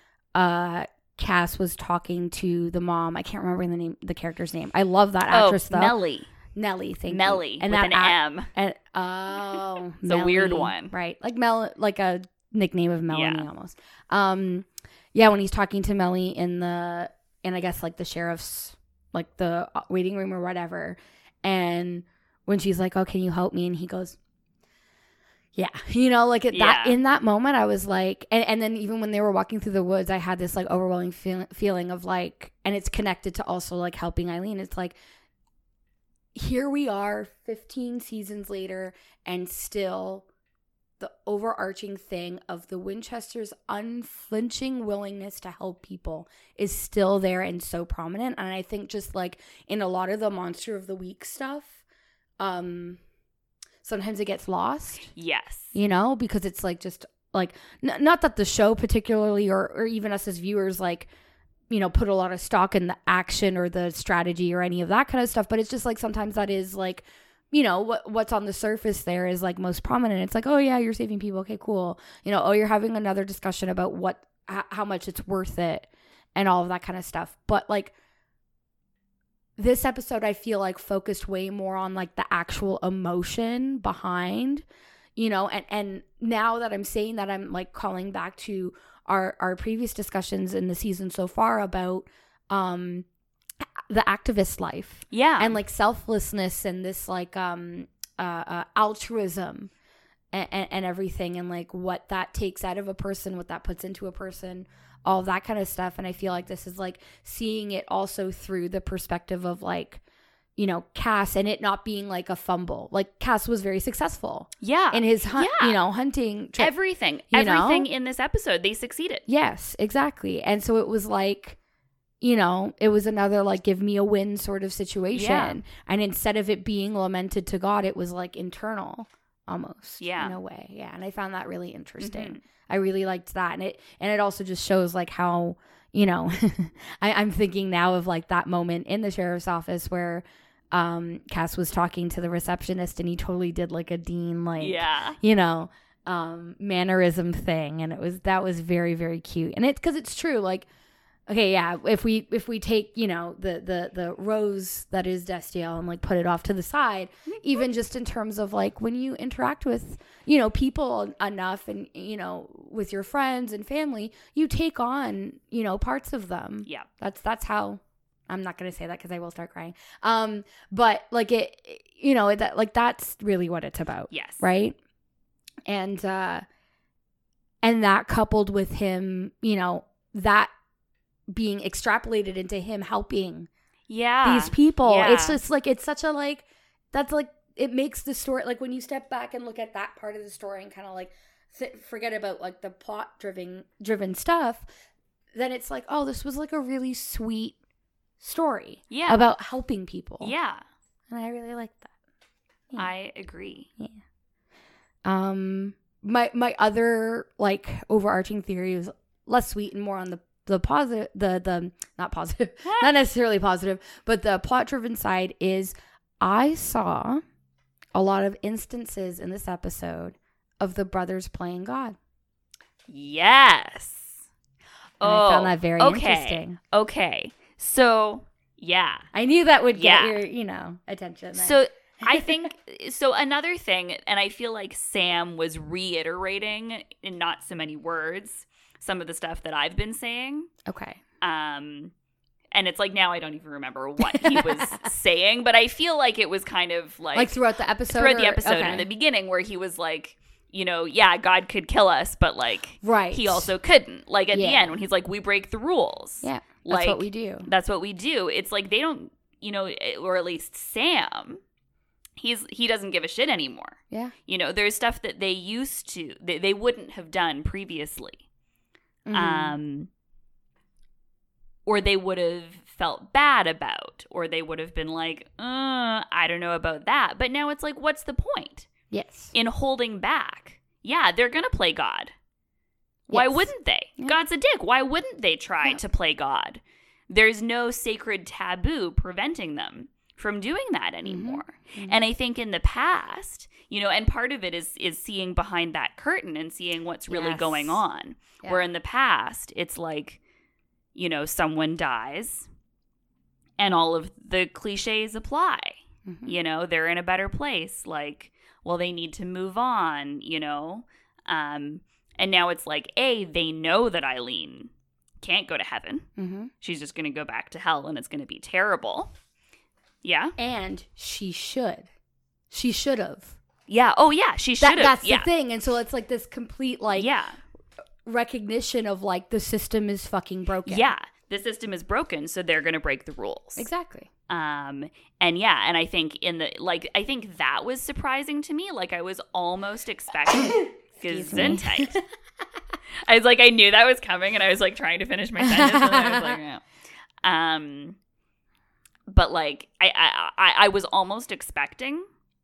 Cass was talking to the mom. I can't remember the character's name. I love that actress though. Nellie, thank you. Mellie, and with an M. And, it's a weird one. Right. Like a nickname of Melanie almost. Yeah, when he's talking to Mellie in I guess like the sheriff's, like the waiting room or whatever. And when she's like, oh, can you help me? And he goes, yeah. You know, like that in that moment, I was like, and then even when they were walking through the woods, I had this like overwhelming feeling of like, and it's connected to also like helping Eileen. It's like, here we are 15 seasons later, and still the overarching thing of the Winchesters' unflinching willingness to help people is still there and so prominent. And I think just like in a lot of the Monster of the Week stuff, sometimes it gets lost. Yes. You know, because it's like just like, not that the show particularly or even us as viewers like, you know, put a lot of stock in the action or the strategy or any of that kind of stuff. But it's just like sometimes that is like, you know, what's on the surface there is like most prominent. It's like, oh yeah, you're saving people. Okay, cool. You know, oh, you're having another discussion about how much it's worth it and all of that kind of stuff. But like this episode, I feel like focused way more on like the actual emotion behind, you know, and now that I'm saying that, I'm like calling back to our previous discussions in the season so far about the activist life. Yeah. And like selflessness and this like altruism and everything, and like what that takes out of a person, what that puts into a person, all that kind of stuff. And I feel like this is like seeing it also through the perspective of like, you know, Cass, and it not being like a fumble. Like Cass was very successful. Yeah. In his you know, hunting trip. Everything in this episode, they succeeded. Yes, exactly. And so it was like, you know, it was another like give me a win sort of situation. Yeah. And instead of it being lamented to God, it was like internal almost Yeah. in a way. Yeah. And I found that really interesting. Mhm. I really liked that. And it also just shows like how, you know, I'm thinking now of like that moment in the sheriff's office where Cass was talking to the receptionist and he totally did like a Dean, like, Yeah. you know, mannerism thing. And that was very, very cute. And it's because it's true. Like, okay, yeah, if we take, you know, the rose that is Destiel and like put it off to the side, even just in terms of like when you interact with, you know, people enough and, you know, with your friends and family, you take on, you know, parts of them. Yeah. That's how, I'm not going to say that because I will start crying. But like it, you know, that like that's really what it's about. Yes. Right. And that coupled with him, you know, that being extrapolated into him helping these people. Yeah. It's just like, it's such a like, that's like, it makes the story, like when you step back and look at that part of the story and kind of like forget about like the plot driven stuff, then it's like, oh, this was like a really sweet story about helping people. Yeah. And I really like that. Yeah. I agree. Yeah. My other like overarching theory is less sweet and more on the positive, the not positive, not necessarily positive, but the plot driven side is I saw a lot of instances in this episode of the brothers playing God. Yes. And I found that very interesting. Okay. So, yeah. I knew that would get your, you know, attention. Then. So, I think, so another thing, and I feel like Sam was reiterating in not so many words some of the stuff that I've been saying. Okay. And it's like now I don't even remember what he was saying, but I feel like it was kind of like throughout the episode? Throughout the episode in the beginning where he was like, you know, yeah, God could kill us, but like he also couldn't. Like at the end when he's like, we break the rules. Yeah. Like, that's what we do. That's what we do. It's like they don't, you know, or at least Sam, he doesn't give a shit anymore. Yeah. You know, there's stuff that they used to, they wouldn't have done previously. Mm-hmm. Or they would have felt bad about, or they would have been like, I don't know about that. But now it's like, what's the point? Yes. In holding back. Yeah, they're going to play God. Why wouldn't they? Yeah. God's a dick. Why wouldn't they try to play God? There's no sacred taboo preventing them from doing that anymore. Mm-hmm. And I think in the past, you know, and part of it is seeing behind that curtain and seeing what's really going on. Yeah. Where in the past, it's like, you know, someone dies and all of the cliches apply. Mm-hmm. You know, they're in a better place. Like, well, they need to move on, you know. And now it's like, they know that Eileen can't go to heaven. Mm-hmm. She's just going to go back to hell and it's going to be terrible. Yeah. And she should. She should have. Yeah. Oh, yeah. She should have. That's the thing. And so it's like this complete, like, recognition of, like, the system is fucking broken. Yeah. The system is broken, so they're going to break the rules. Exactly. And I think I think that was surprising to me. Like, I was almost expecting Gesundheit. I was like, I knew that was coming, and I was like trying to finish my sentence, and I was like, no. But like, I was almost expecting,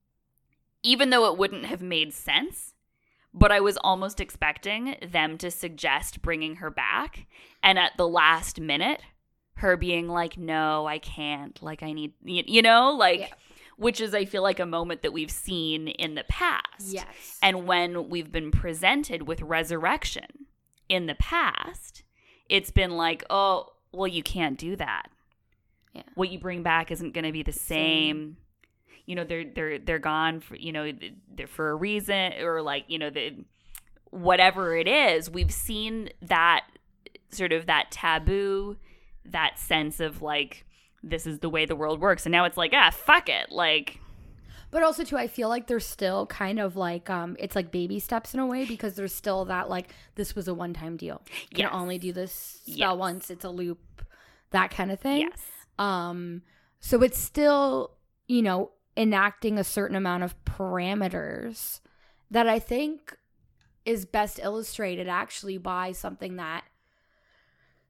even though it wouldn't have made sense, but I was almost expecting them to suggest bringing her back, and at the last minute, her being like, no, I can't. Like, I need, you know, like, which is, I feel like, a moment that we've seen in the past. Yes. And when we've been presented with resurrection in the past, it's been like, oh, well, you can't do that. Yeah. What you bring back isn't going to be the same. You know, they're gone for, you know, they're for a reason, or like, you know, whatever it is. We've seen that sort of that taboo, that sense of like, this is the way the world works. And now it's like, fuck it. Like, but also too, I feel like there's still kind of like, it's like baby steps in a way, because there's still that, like, this was a one-time deal. You can only do this spell once. It's a loop, that kind of thing. Yes. So it's still, you know, enacting a certain amount of parameters that I think is best illustrated actually by something that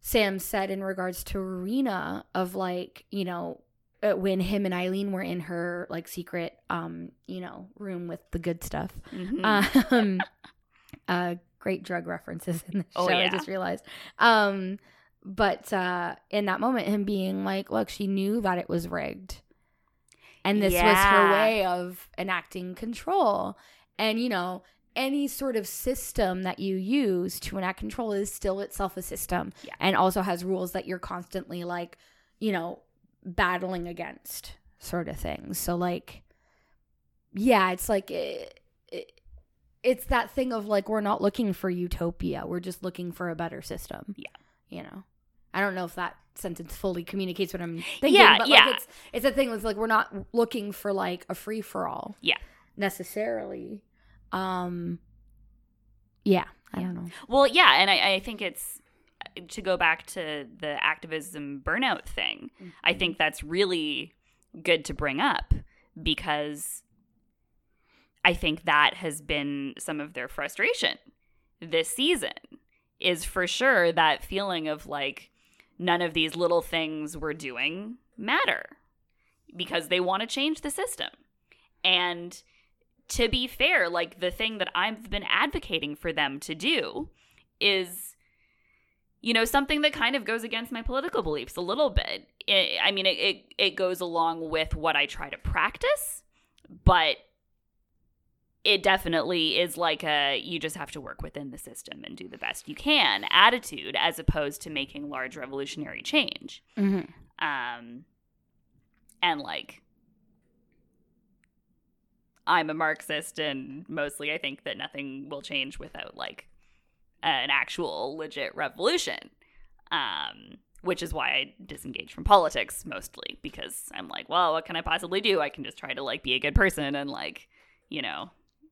Sam said in regards to Rena of like, you know, when him and Eileen were in her like secret, you know, room with the good stuff. Mm-hmm. Great drug references in the show. Yeah. I just realized. But in that moment, him being like, look, she knew that it was rigged. And this was her way of enacting control. And, you know, any sort of system that you use to enact control is still itself a system. Yeah. And also has rules that you're constantly like, you know, battling against sort of things. So like, yeah, it's like, it's that thing of like, we're not looking for utopia. We're just looking for a better system. Yeah. You know, I don't know if that sentence fully communicates what I'm thinking, Yeah, but yeah. like it's a thing with like, we're not looking for like a free for all. Yeah. Necessarily. Yeah, I don't know. Well, yeah, and I think it's, to go back to the activism burnout thing, Mm-hmm. I think that's really good to bring up, because I think that has been some of their frustration this season, is for sure that feeling of like, none of these little things we're doing matter, because they want to change the system. And to be fair, like, the thing that I've been advocating for them to do is, you know, something that kind of goes against my political beliefs a little bit. It goes along with what I try to practice, but it definitely is like you just have to work within the system and do the best you can attitude, as opposed to making large revolutionary change. Mm-hmm. And like, I'm a Marxist, and mostly I think that nothing will change without like an actual legit revolution. Which is why I disengage from politics mostly, because I'm like, well, what can I possibly do? I can just try to like be a good person and like, you know,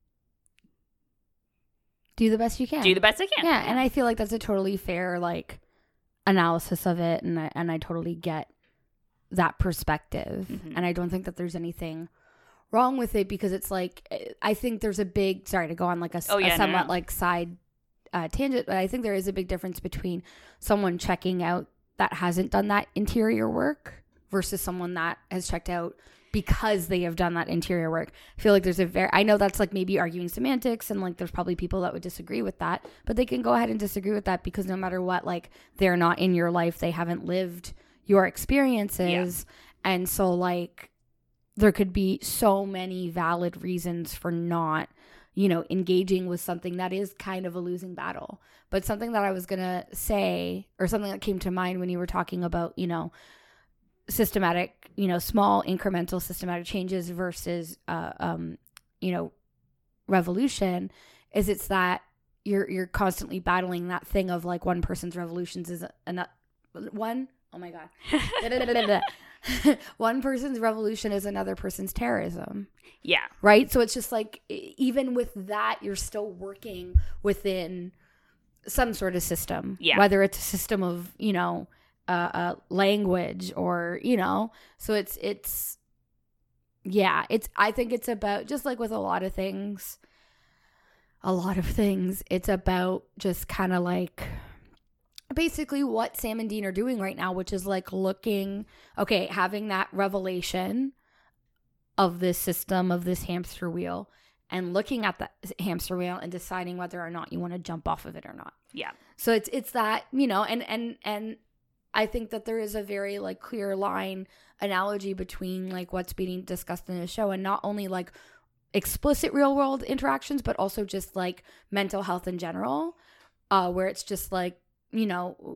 do the best you can. do the best I can. Yeah, and I feel like that's a totally fair like analysis of it, and I totally get that perspective. Mhm. And I don't think that there's anything wrong with it, because it's like, I think there's a big, sorry to go on like a somewhat like side tangent, but I think there is a big difference between someone checking out that hasn't done that interior work versus someone that has checked out because they have done that interior work. I feel like there's I know that's like maybe arguing semantics, and like there's probably people that would disagree with that, but they can go ahead and disagree with that, because no matter what, like, they're not in your life, they haven't lived your experiences. Yeah. And so like, there could be so many valid reasons for not, you know, engaging with something that is kind of a losing battle. But something that I was going to say, or something that came to mind when you were talking about, you know, systematic, you know, small incremental systematic changes versus, you know, revolution, is it's that you're constantly battling that thing of like, one person's revolutions is oh my God. One person's revolution is another person's terrorism. Yeah. Right? So it's just like, even with that, you're still working within some sort of system. Yeah. Whether it's a system of, you know, language, or, you know, so it's I think it's about, just like with a lot of things, it's about just kind of like, basically what Sam and Dean are doing right now, which is like having that revelation of this system, of this hamster wheel, and looking at the hamster wheel and deciding whether or not you want to jump off of it or not. Yeah. So it's that, you know, and I think that there is a very like clear line analogy between like what's being discussed in the show, and not only like explicit real world interactions, but also just like mental health in general, where it's just like, you know,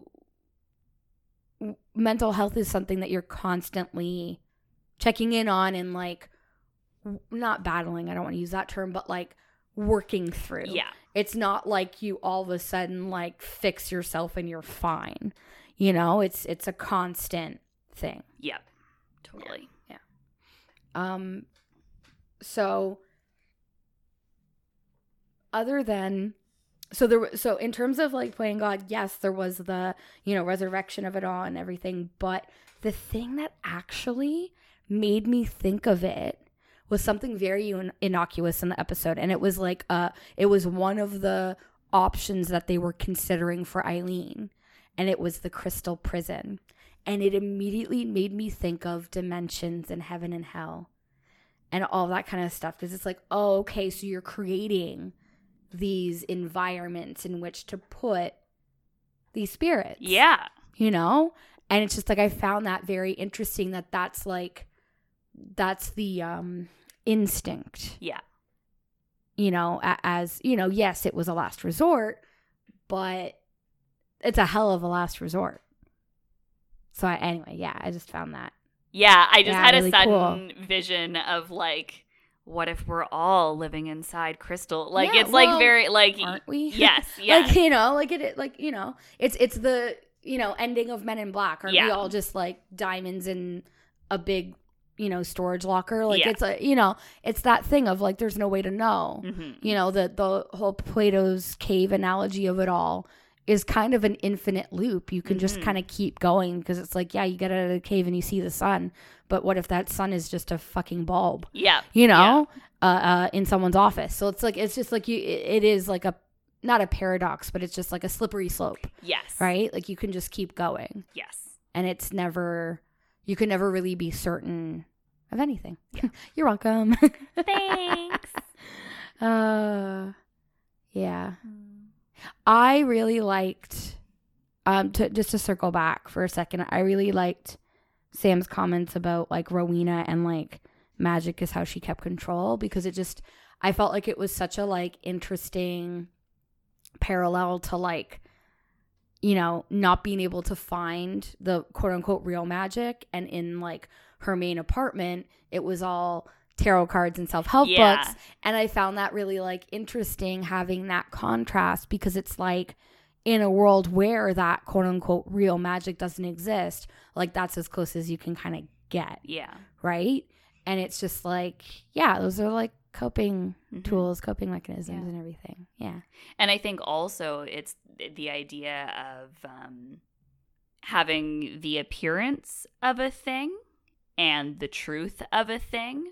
mental health is something that you're constantly checking in on, and like, not battling, I don't want to use that term, but like working through. Yeah. It's not like you all of a sudden like fix yourself and you're fine. You know, it's a constant thing. Yep. Totally. Yeah. So other than, so in terms of like playing God, yes, there was the, you know, resurrection of it all and everything, but the thing that actually made me think of it was something very innocuous in the episode. And it was like, it was one of the options that they were considering for Eileen. and it was the crystal prison. And it immediately made me think of dimensions and heaven and hell and all that kind of stuff. Because it's like, oh, okay, so you're creating these environments in which to put these spirits. Yeah. You know? And it's just like, I found that very interesting that's the instinct. Yeah. You know, as, you know, yes, it was a last resort, but it's a hell of a last resort. So I just found that. Yeah, I just had really a sudden vision of like, what if we're all living inside crystal? Like, Yeah, it's like well, very like, aren't we? Yes, yes. Like, you know, like it, like, you know, it's the, you know, ending of Men in Black. Aren't we all just like diamonds in a big, you know, storage locker? Like, it's a, you know, it's that thing of like, there's no way to know. Mm-hmm. You know, the whole Plato's cave analogy of it all is kind of an infinite loop. You can just kind of keep going because it's like, yeah, you get out of the cave and you see the sun, but what if that sun is just a fucking bulb? Yeah. You know, in someone's office. So it's like, it's just like it is like not a paradox, but it's just like a slippery slope. Yes. Right? Like you can just keep going. Yes. And it's never, you can never really be certain of anything. Yeah. You're welcome. Thanks. Yeah. I really liked, to circle back for a second, I really liked Sam's comments about like Rowena and like magic is how she kept control, because I felt like it was such a like interesting parallel to like, you know, not being able to find the quote unquote real magic. And in like her main apartment, it was all tarot cards and self-help books. And I found that really like interesting having that contrast, because it's like in a world where that quote unquote real magic doesn't exist, like that's as close as you can kind of get. Yeah. Right. And it's just like, yeah, those are like coping tools, coping mechanisms and everything. Yeah. And I think also it's the idea of having the appearance of a thing and the truth of a thing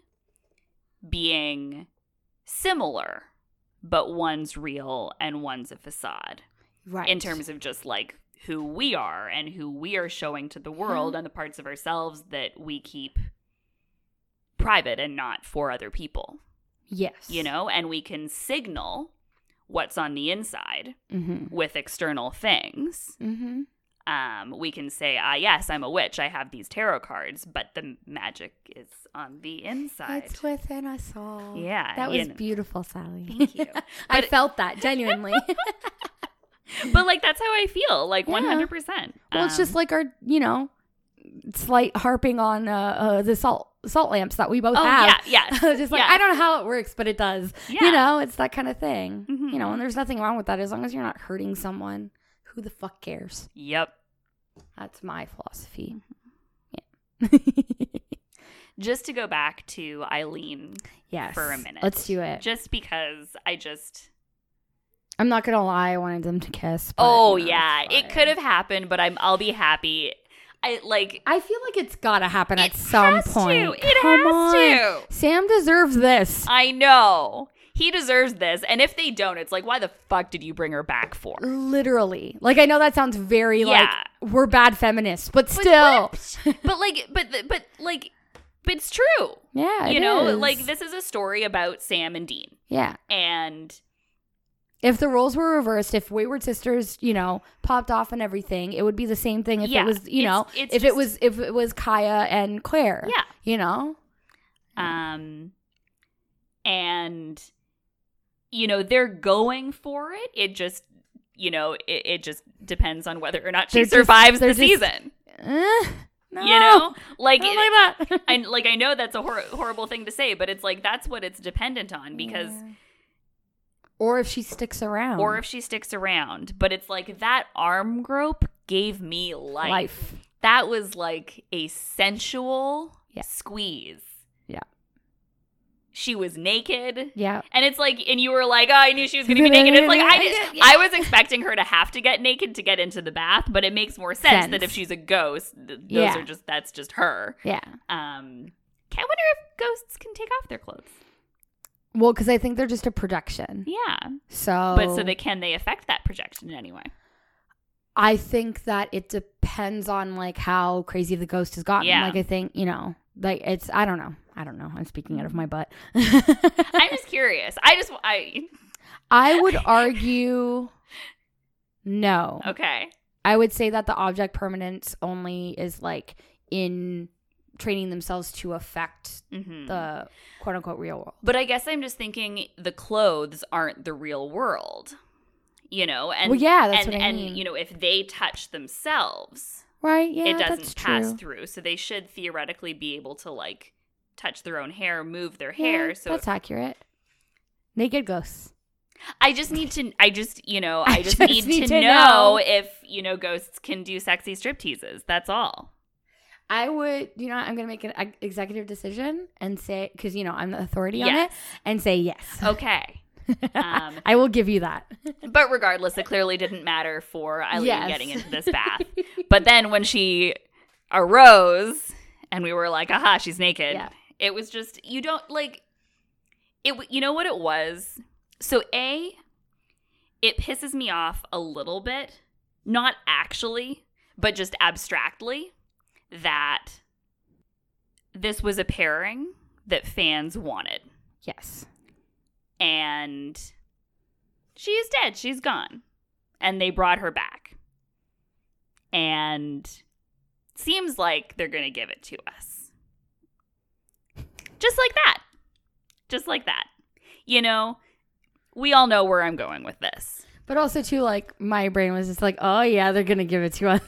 being similar, but one's real and one's a facade. Right. In terms of just like who we are and who we are showing to the world and the parts of ourselves that we keep private and not for other people. Yes. You know, and we can signal what's on the inside with external things. We can say, yes, I'm a witch. I have these tarot cards, but the magic is on the inside. It's within us all. Yeah. That was beautiful, Sally. Thank you. I felt that, genuinely. But, like, that's how I feel. Like, 100%. Well, it's just like our, you know, slight harping on the salt lamps that we both have. Yeah. Just like, I don't know how it works, but it does. Yeah. You know, it's that kind of thing. You know, and there's nothing wrong with that as long as you're not hurting someone. Who the fuck cares? Yep. That's my philosophy. Yeah. Just to go back to Eileen for a minute. Let's do it. Just because I'm not going to lie. I wanted them to kiss. But oh, yeah. It could have happened, but I'll be happy. I feel like it's got to happen at some point. It has to. Sam deserves this. I know. He deserves this. And if they don't, it's like, why the fuck did you bring her back for? Literally. Like, I know that sounds very like we're bad feminists, but still. But it's true. Yeah, you know, like this is a story about Sam and Dean. Yeah. And if the roles were reversed, if Wayward Sisters, you know, popped off and everything, it would be the same thing if it was, you know, if it was Kaya and Claire. Yeah. You know? And you know, they're going for it. It just, you know, it just depends on whether or not she survives the season. No, you know, like that. I know that's a horrible thing to say, but it's like that's what it's dependent on because. Or if she sticks around. But it's like that arm grope gave me life. That was like a sensual squeeze. Yeah. She was naked. Yeah. And it's like, and you were like, oh, I knew she was going to be naked. It's like, I was expecting her to have to get naked to get into the bath, but it makes more sense that if she's a ghost, that's just her. Yeah. I wonder if ghosts can take off their clothes. Well, because I think they're just a projection. Yeah. So. But so can they affect that projection in any way? I think that it depends on like how crazy the ghost has gotten. Yeah. Like I think, you know, like it's I don't know. I'm speaking out of my butt. I'm just curious. I would argue no. Okay. I would say that the object permanence only is like in training themselves to affect the quote unquote real world. But I guess I'm just thinking the clothes aren't the real world, you know? And, well, yeah, that's what I mean. And, you know, if they touch themselves, right? Yeah, it doesn't that's pass true. through. So they should theoretically be able to, like, touch their own hair, move their hair. Yeah, So that's accurate. Naked ghosts. I just need to to know if, you know, ghosts can do sexy stripteases. That's all. I would, you know, I'm going to make an executive decision and say, because, you know, I'm the authority on it, and say yes. Okay. I will give you that. But regardless, it clearly didn't matter for Eileen getting into this bath. But then when she arose and we were like, aha, she's naked, it was just, you don't, like, it. You know what it was? So it pisses me off a little bit, not actually, but just abstractly, that this was a pairing that fans wanted. Yes. And she is dead. She's gone. And they brought her back. And seems like they're going to give it to us. Just like that. Just like that. You know, we all know where I'm going with this. But also, too, like, my brain was just like, oh, yeah, they're going to give it to us.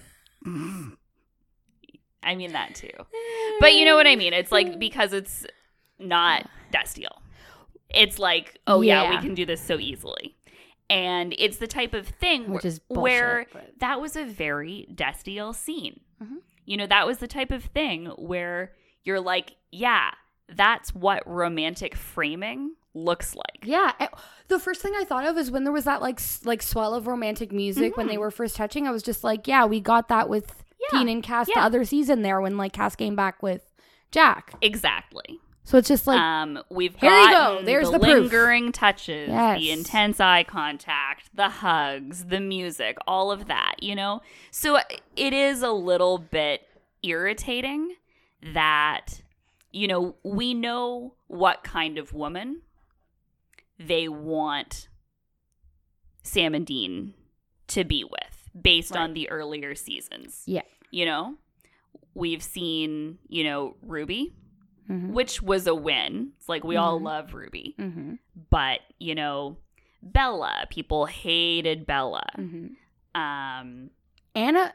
I mean that, too. But you know what I mean? It's like, because it's not Destiel. It's like, oh, yeah, we can do this so easily. And it's the type of thing which is bullshit, where but that was a very Destiel scene. Mm-hmm. You know, that was the type of thing where you're like, yeah, that's what romantic framing looks like. Yeah. The first thing I thought of is when there was that like swell of romantic music when they were first touching. I was just like, yeah, we got that with Dean and Cass the other season there when like Cass came back with Jack. Exactly. So it's just like, we've here got you go. There's the proof. Lingering touches, Yes. the intense eye contact, the hugs, the music, all of that, you know? So it is a little bit irritating that, you know, we know what kind of woman they want Sam and Dean to be with based on the earlier seasons. Yeah. You know, we've seen, you know, Ruby, Mm-hmm. which was a win. It's like we all love Ruby. Mm-hmm. But, you know, Bella, people hated Bella. Mm-hmm. Anna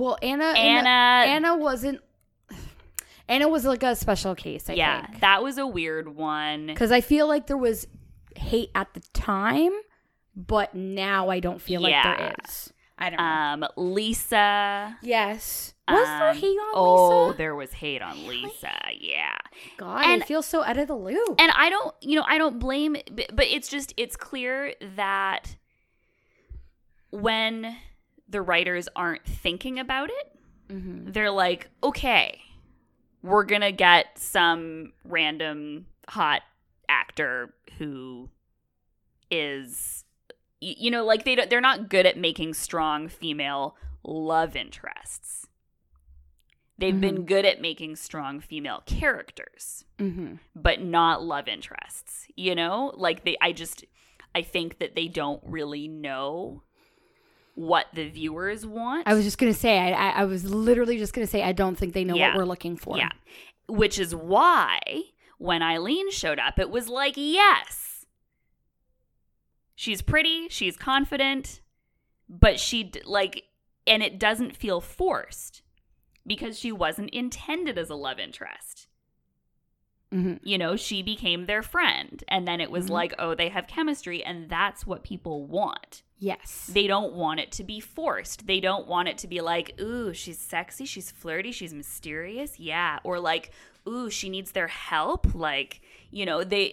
wasn't. Anna was like a special case, I think. That was a weird one. Because I feel like there was hate at the time, but now I don't feel like there is. I don't know. Lisa. Yes. Was there hate on Lisa? Oh, there was hate on Lisa. Yeah. God, I feel so out of the loop. And I don't blame, but it's clear that when the writers aren't thinking about it, they're like, okay, we're going to get some random hot actor who is, you know, like they're not good at making strong female love interests. They've been good at making strong female characters, but not love interests, you know? Like I think that they don't really know what the viewers want. I was just going to say, I was literally just going to say, I don't think they know what we're looking for. Yeah. Which is why when Eileen showed up, it was like, yes, she's pretty, she's confident, but and it doesn't feel forced. Because she wasn't intended as a love interest. You know, she became their friend. And then it was like, oh, they have chemistry. And that's what people want. Yes. They don't want it to be forced. They don't want it to be like, ooh, she's sexy, she's flirty, she's mysterious. Yeah. Or like, ooh, she needs their help. Like, you know, they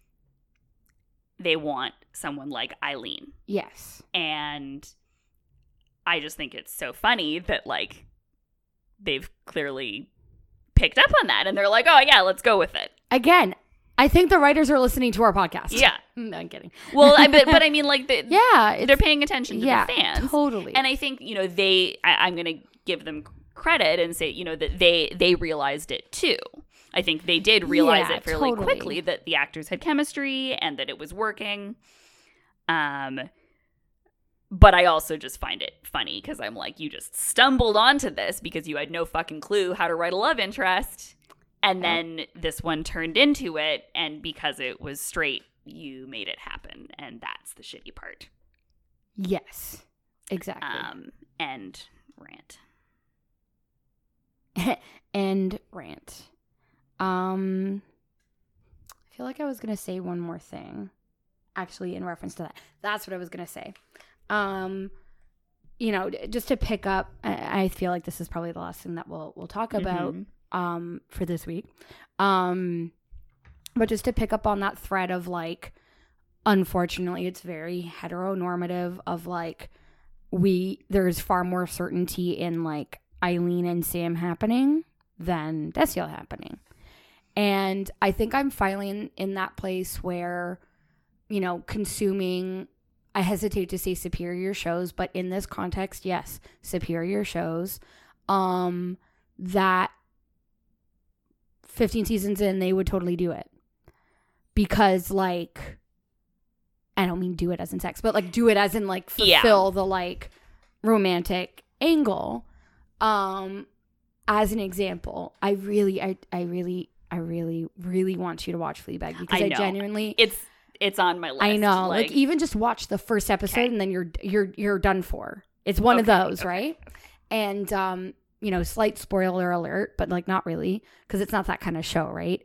want someone like Eileen. Yes. And I just think it's so funny that, like, they've clearly picked up on that and they're like, oh yeah, let's go with it. Again, I think the writers are listening to our podcast. Yeah. No, I'm kidding. Well, but I mean, like, they're paying attention to the fans. Totally. And I think, I'm going to give them credit and say, that they realized it too. I think they did realize it fairly quickly that the actors had chemistry and that it was working. But I also just find it funny because I'm like, you just stumbled onto this because you had no fucking clue how to write a love interest. And then this one turned into it, and because it was straight, you made it happen, and that's the shitty part. Yes, exactly. And rant. And rant. I feel like I was gonna say one more thing, actually, in reference to that. That's what I was gonna say. Just to pick up, I feel like this is probably the last thing that we'll talk about. For this week. But just to pick up on that thread of like, unfortunately, it's very heteronormative of like, there's far more certainty in like Eileen and Sam happening than Desiel happening. And I think I'm finally in that place where, consuming, I hesitate to say superior shows, but in this context, yes, superior shows, that 15 seasons in, they would totally do it. Because, like, I don't mean do it as in sex, but, like, do it as in, like, fulfill the, like, romantic angle. As an example, I really want you to watch Fleabag because I genuinely... It's on my list. I know. Like, even just watch the first episode and then you're done for. It's one of those, right? And, slight spoiler alert, but like not really, because it's not that kind of show, right?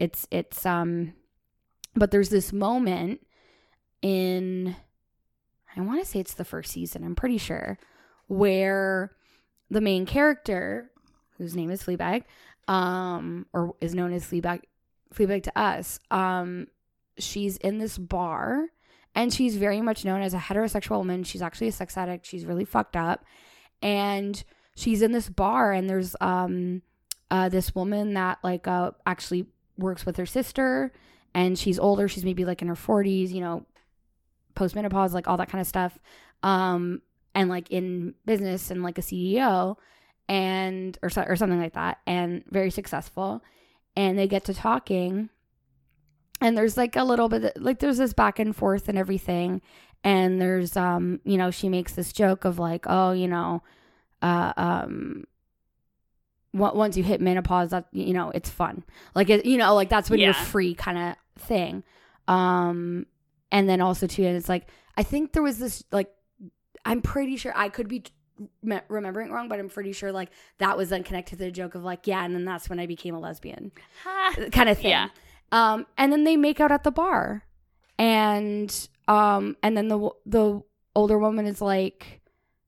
But there's this moment in, I want to say it's the first season, I'm pretty sure, where the main character, whose name is Fleabag, or is known as Fleabag to us, she's in this bar, and she's very much known as a heterosexual woman. She's actually a sex addict. She's really fucked up, and she's in this bar, and there's this woman that like actually works with her sister, and she's older. She's maybe like in her 40s, postmenopause, like all that kind of stuff, and like in business and like a CEO, or something like that, and very successful. And they get to talking, and there's like a little bit like there's this back and forth and everything, and there's she makes this joke of like, oh, once you hit menopause, that it's fun, like like that's when you're free kind of thing. And then also too, and it's like, I think there was this, like, I'm pretty sure, I could be remembering it wrong, but I'm pretty sure like that was then connected to the joke of like, and then that's when I became a lesbian kind of thing. And then they make out at the bar, and then the older woman is like,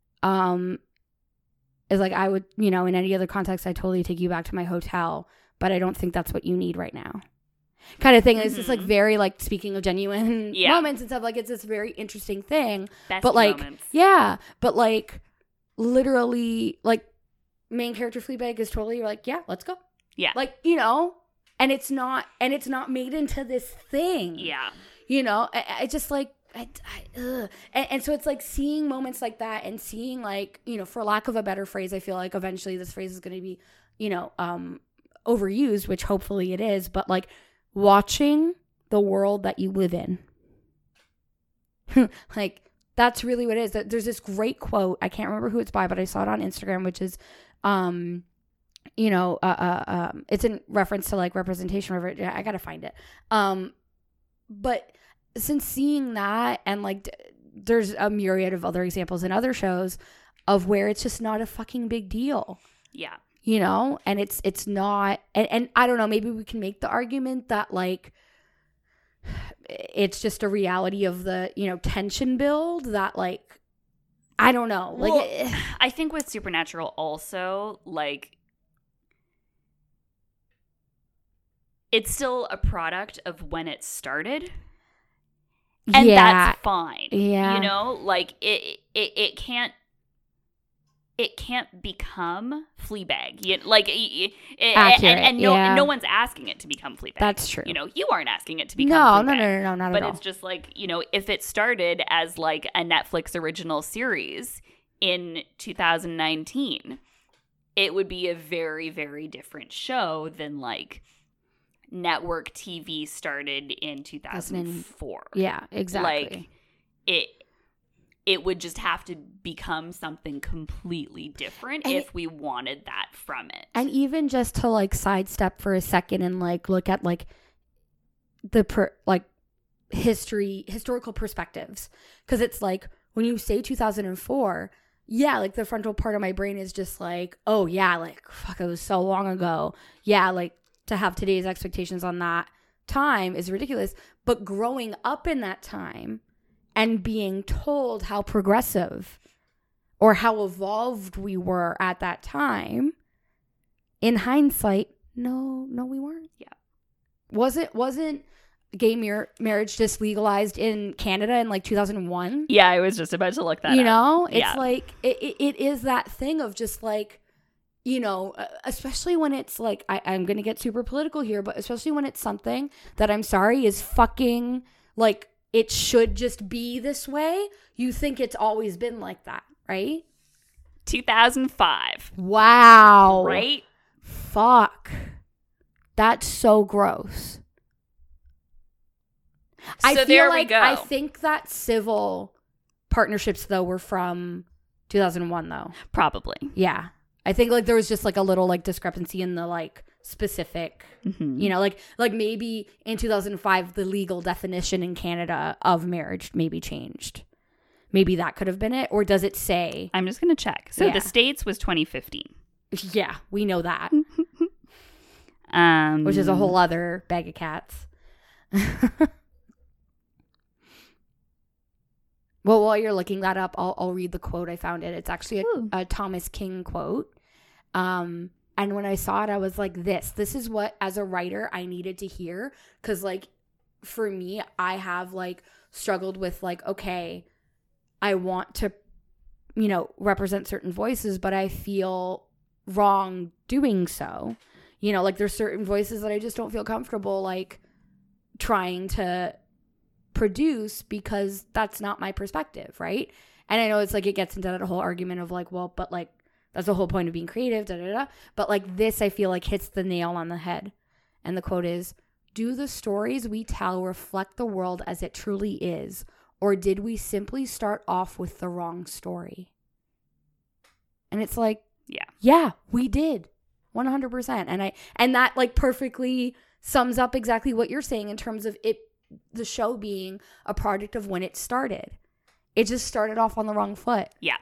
I would, in any other context, I'd totally take you back to my hotel, but I don't think that's what you need right now. Kind of thing. Mm-hmm. It's just like very like, speaking of genuine moments and stuff, like it's this very interesting thing. Best but like, moments. Yeah, but like literally like main character Fleabag is totally like, yeah, let's go. Yeah. Like, and it's not made into this thing. Yeah. I just like, and so it's like seeing moments like that, and seeing like, for lack of a better phrase, I feel like eventually this phrase is going to be, overused, which hopefully it is, but like watching the world that you live in. Like, that's really what it is. There's this great quote, I can't remember who it's by, but I saw it on Instagram, which is, it's in reference to like representation. I gotta find it. But since seeing that, and like there's a myriad of other examples in other shows of where it's just not a fucking big deal. Yeah. And it's not, and I don't know, maybe we can make the argument that like it's just a reality of the, tension build that like, I don't know. Like, well, I think with Supernatural also, like, it's still a product of when it started. And that's fine. Yeah. Like it it can't become Fleabag. Accurate, and no one's asking it to become Fleabag. That's true. You aren't asking it to become Fleabag. No, not at all. But it's just like, if it started as like a Netflix original series in 2019, it would be a very, very different show than like network TV started in 2004. Yeah, exactly. Like it would just have to become something completely different if we wanted that from it. And even just to like sidestep for a second and like look at like the historical perspectives, because it's like when you say 2004, yeah, like the frontal part of my brain is just like, oh yeah, like fuck, it was so long ago. Yeah, like to have today's expectations on that time is ridiculous. But growing up in that time and being told how progressive or how evolved we were at that time, in hindsight, no, we weren't. Yeah. Wasn't gay marriage just legalized in Canada in like 2001? Yeah, I was just about to look that up. It's like, it is that thing of just like, especially when it's like, I'm going to get super political here, but especially when it's something that I'm sorry is fucking like, it should just be this way. You think it's always been like that, right? 2005. Wow. Right? Fuck. That's so gross. So there we go. I think that civil partnerships, though, were from 2001, though. Probably. Yeah. I think like there was just like a little like discrepancy in the like specific, like maybe in 2005 the legal definition in Canada of marriage maybe changed. Maybe that could have been it. Or does it say? I'm just going to check. So the States was 2015. Yeah, we know that. Which is a whole other bag of cats. Well, while you're looking that up, I'll read the quote. I found it. It's actually a Thomas King quote. And when I saw it, I was like, this is what, as a writer, I needed to hear. Because, like, for me, I have, like, struggled with, like, okay, I want to, represent certain voices, but I feel wrong doing so. Like, there's certain voices that I just don't feel comfortable, like, trying to produce because that's not my perspective, right? And I know it's like it gets into that whole argument of like, well, but like that's the whole point of being creative, but like this I feel like hits the nail on the head. And the quote is, do the stories we tell reflect the world as it truly is, or did we simply start off with the wrong story? And it's like, yeah, we did 100%. And that like perfectly sums up exactly what you're saying in terms of it, the show being a product of when it started. It just started off on the wrong foot. Yeah.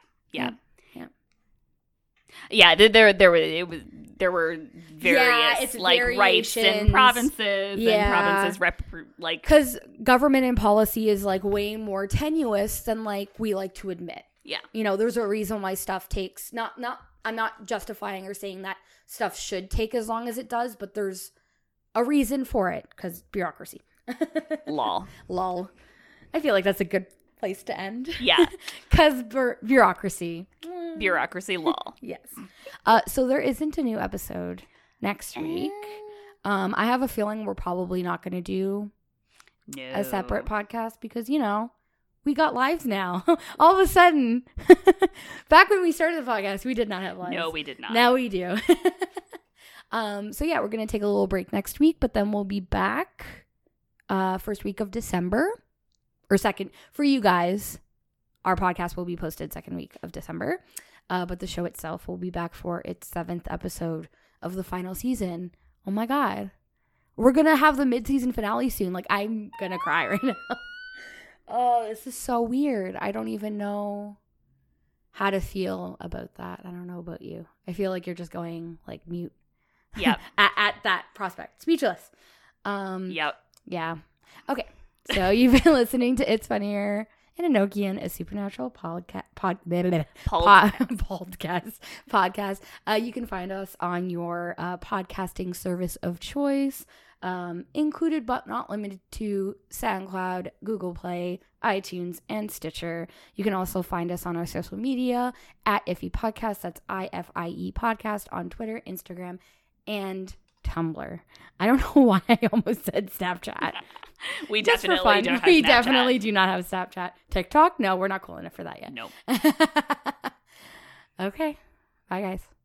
There were various like rights in provinces and provinces like because government and policy is like way more tenuous than like we like to admit. Yeah. There's a reason why stuff takes I'm not justifying or saying that stuff should take as long as it does, but there's a reason for it because bureaucracy. Lol. I feel like that's a good place to end. Yeah. Because bureaucracy. Bureaucracy, lol. Yes. So there isn't a new episode next week. I have a feeling we're probably not going to do a separate podcast because, we got lives now. All of a sudden. Back when we started the podcast, we did not have lives. No, we did not. Now we do. So yeah, we're going to take a little break next week, but then we'll be back first week of December, or second for you guys. Our podcast will be posted second week of December, but the show itself will be back for its 7th episode of the final season. Oh my god, we're gonna have the mid-season finale soon. Like, I'm gonna cry right now. Oh, this is so weird. I don't even know how to feel about that. I don't know about you. I feel like you're just going like mute. Yeah. at that prospect, speechless. Yep. Yeah. Okay. So you've been listening to It's Funnier in Enochian, a supernatural podcast. You can find us on your podcasting service of choice. included but not limited to SoundCloud, Google Play, iTunes, and Stitcher. You can also find us on our social media at Iffy Podcast. That's IFIE Podcast on Twitter, Instagram, and Tumblr. I don't know why I almost said Snapchat. We Just for definitely fun. don't have We Snapchat. definitely do not have Snapchat. TikTok? No, we're not cool enough for that yet. Nope. Okay. Bye, guys.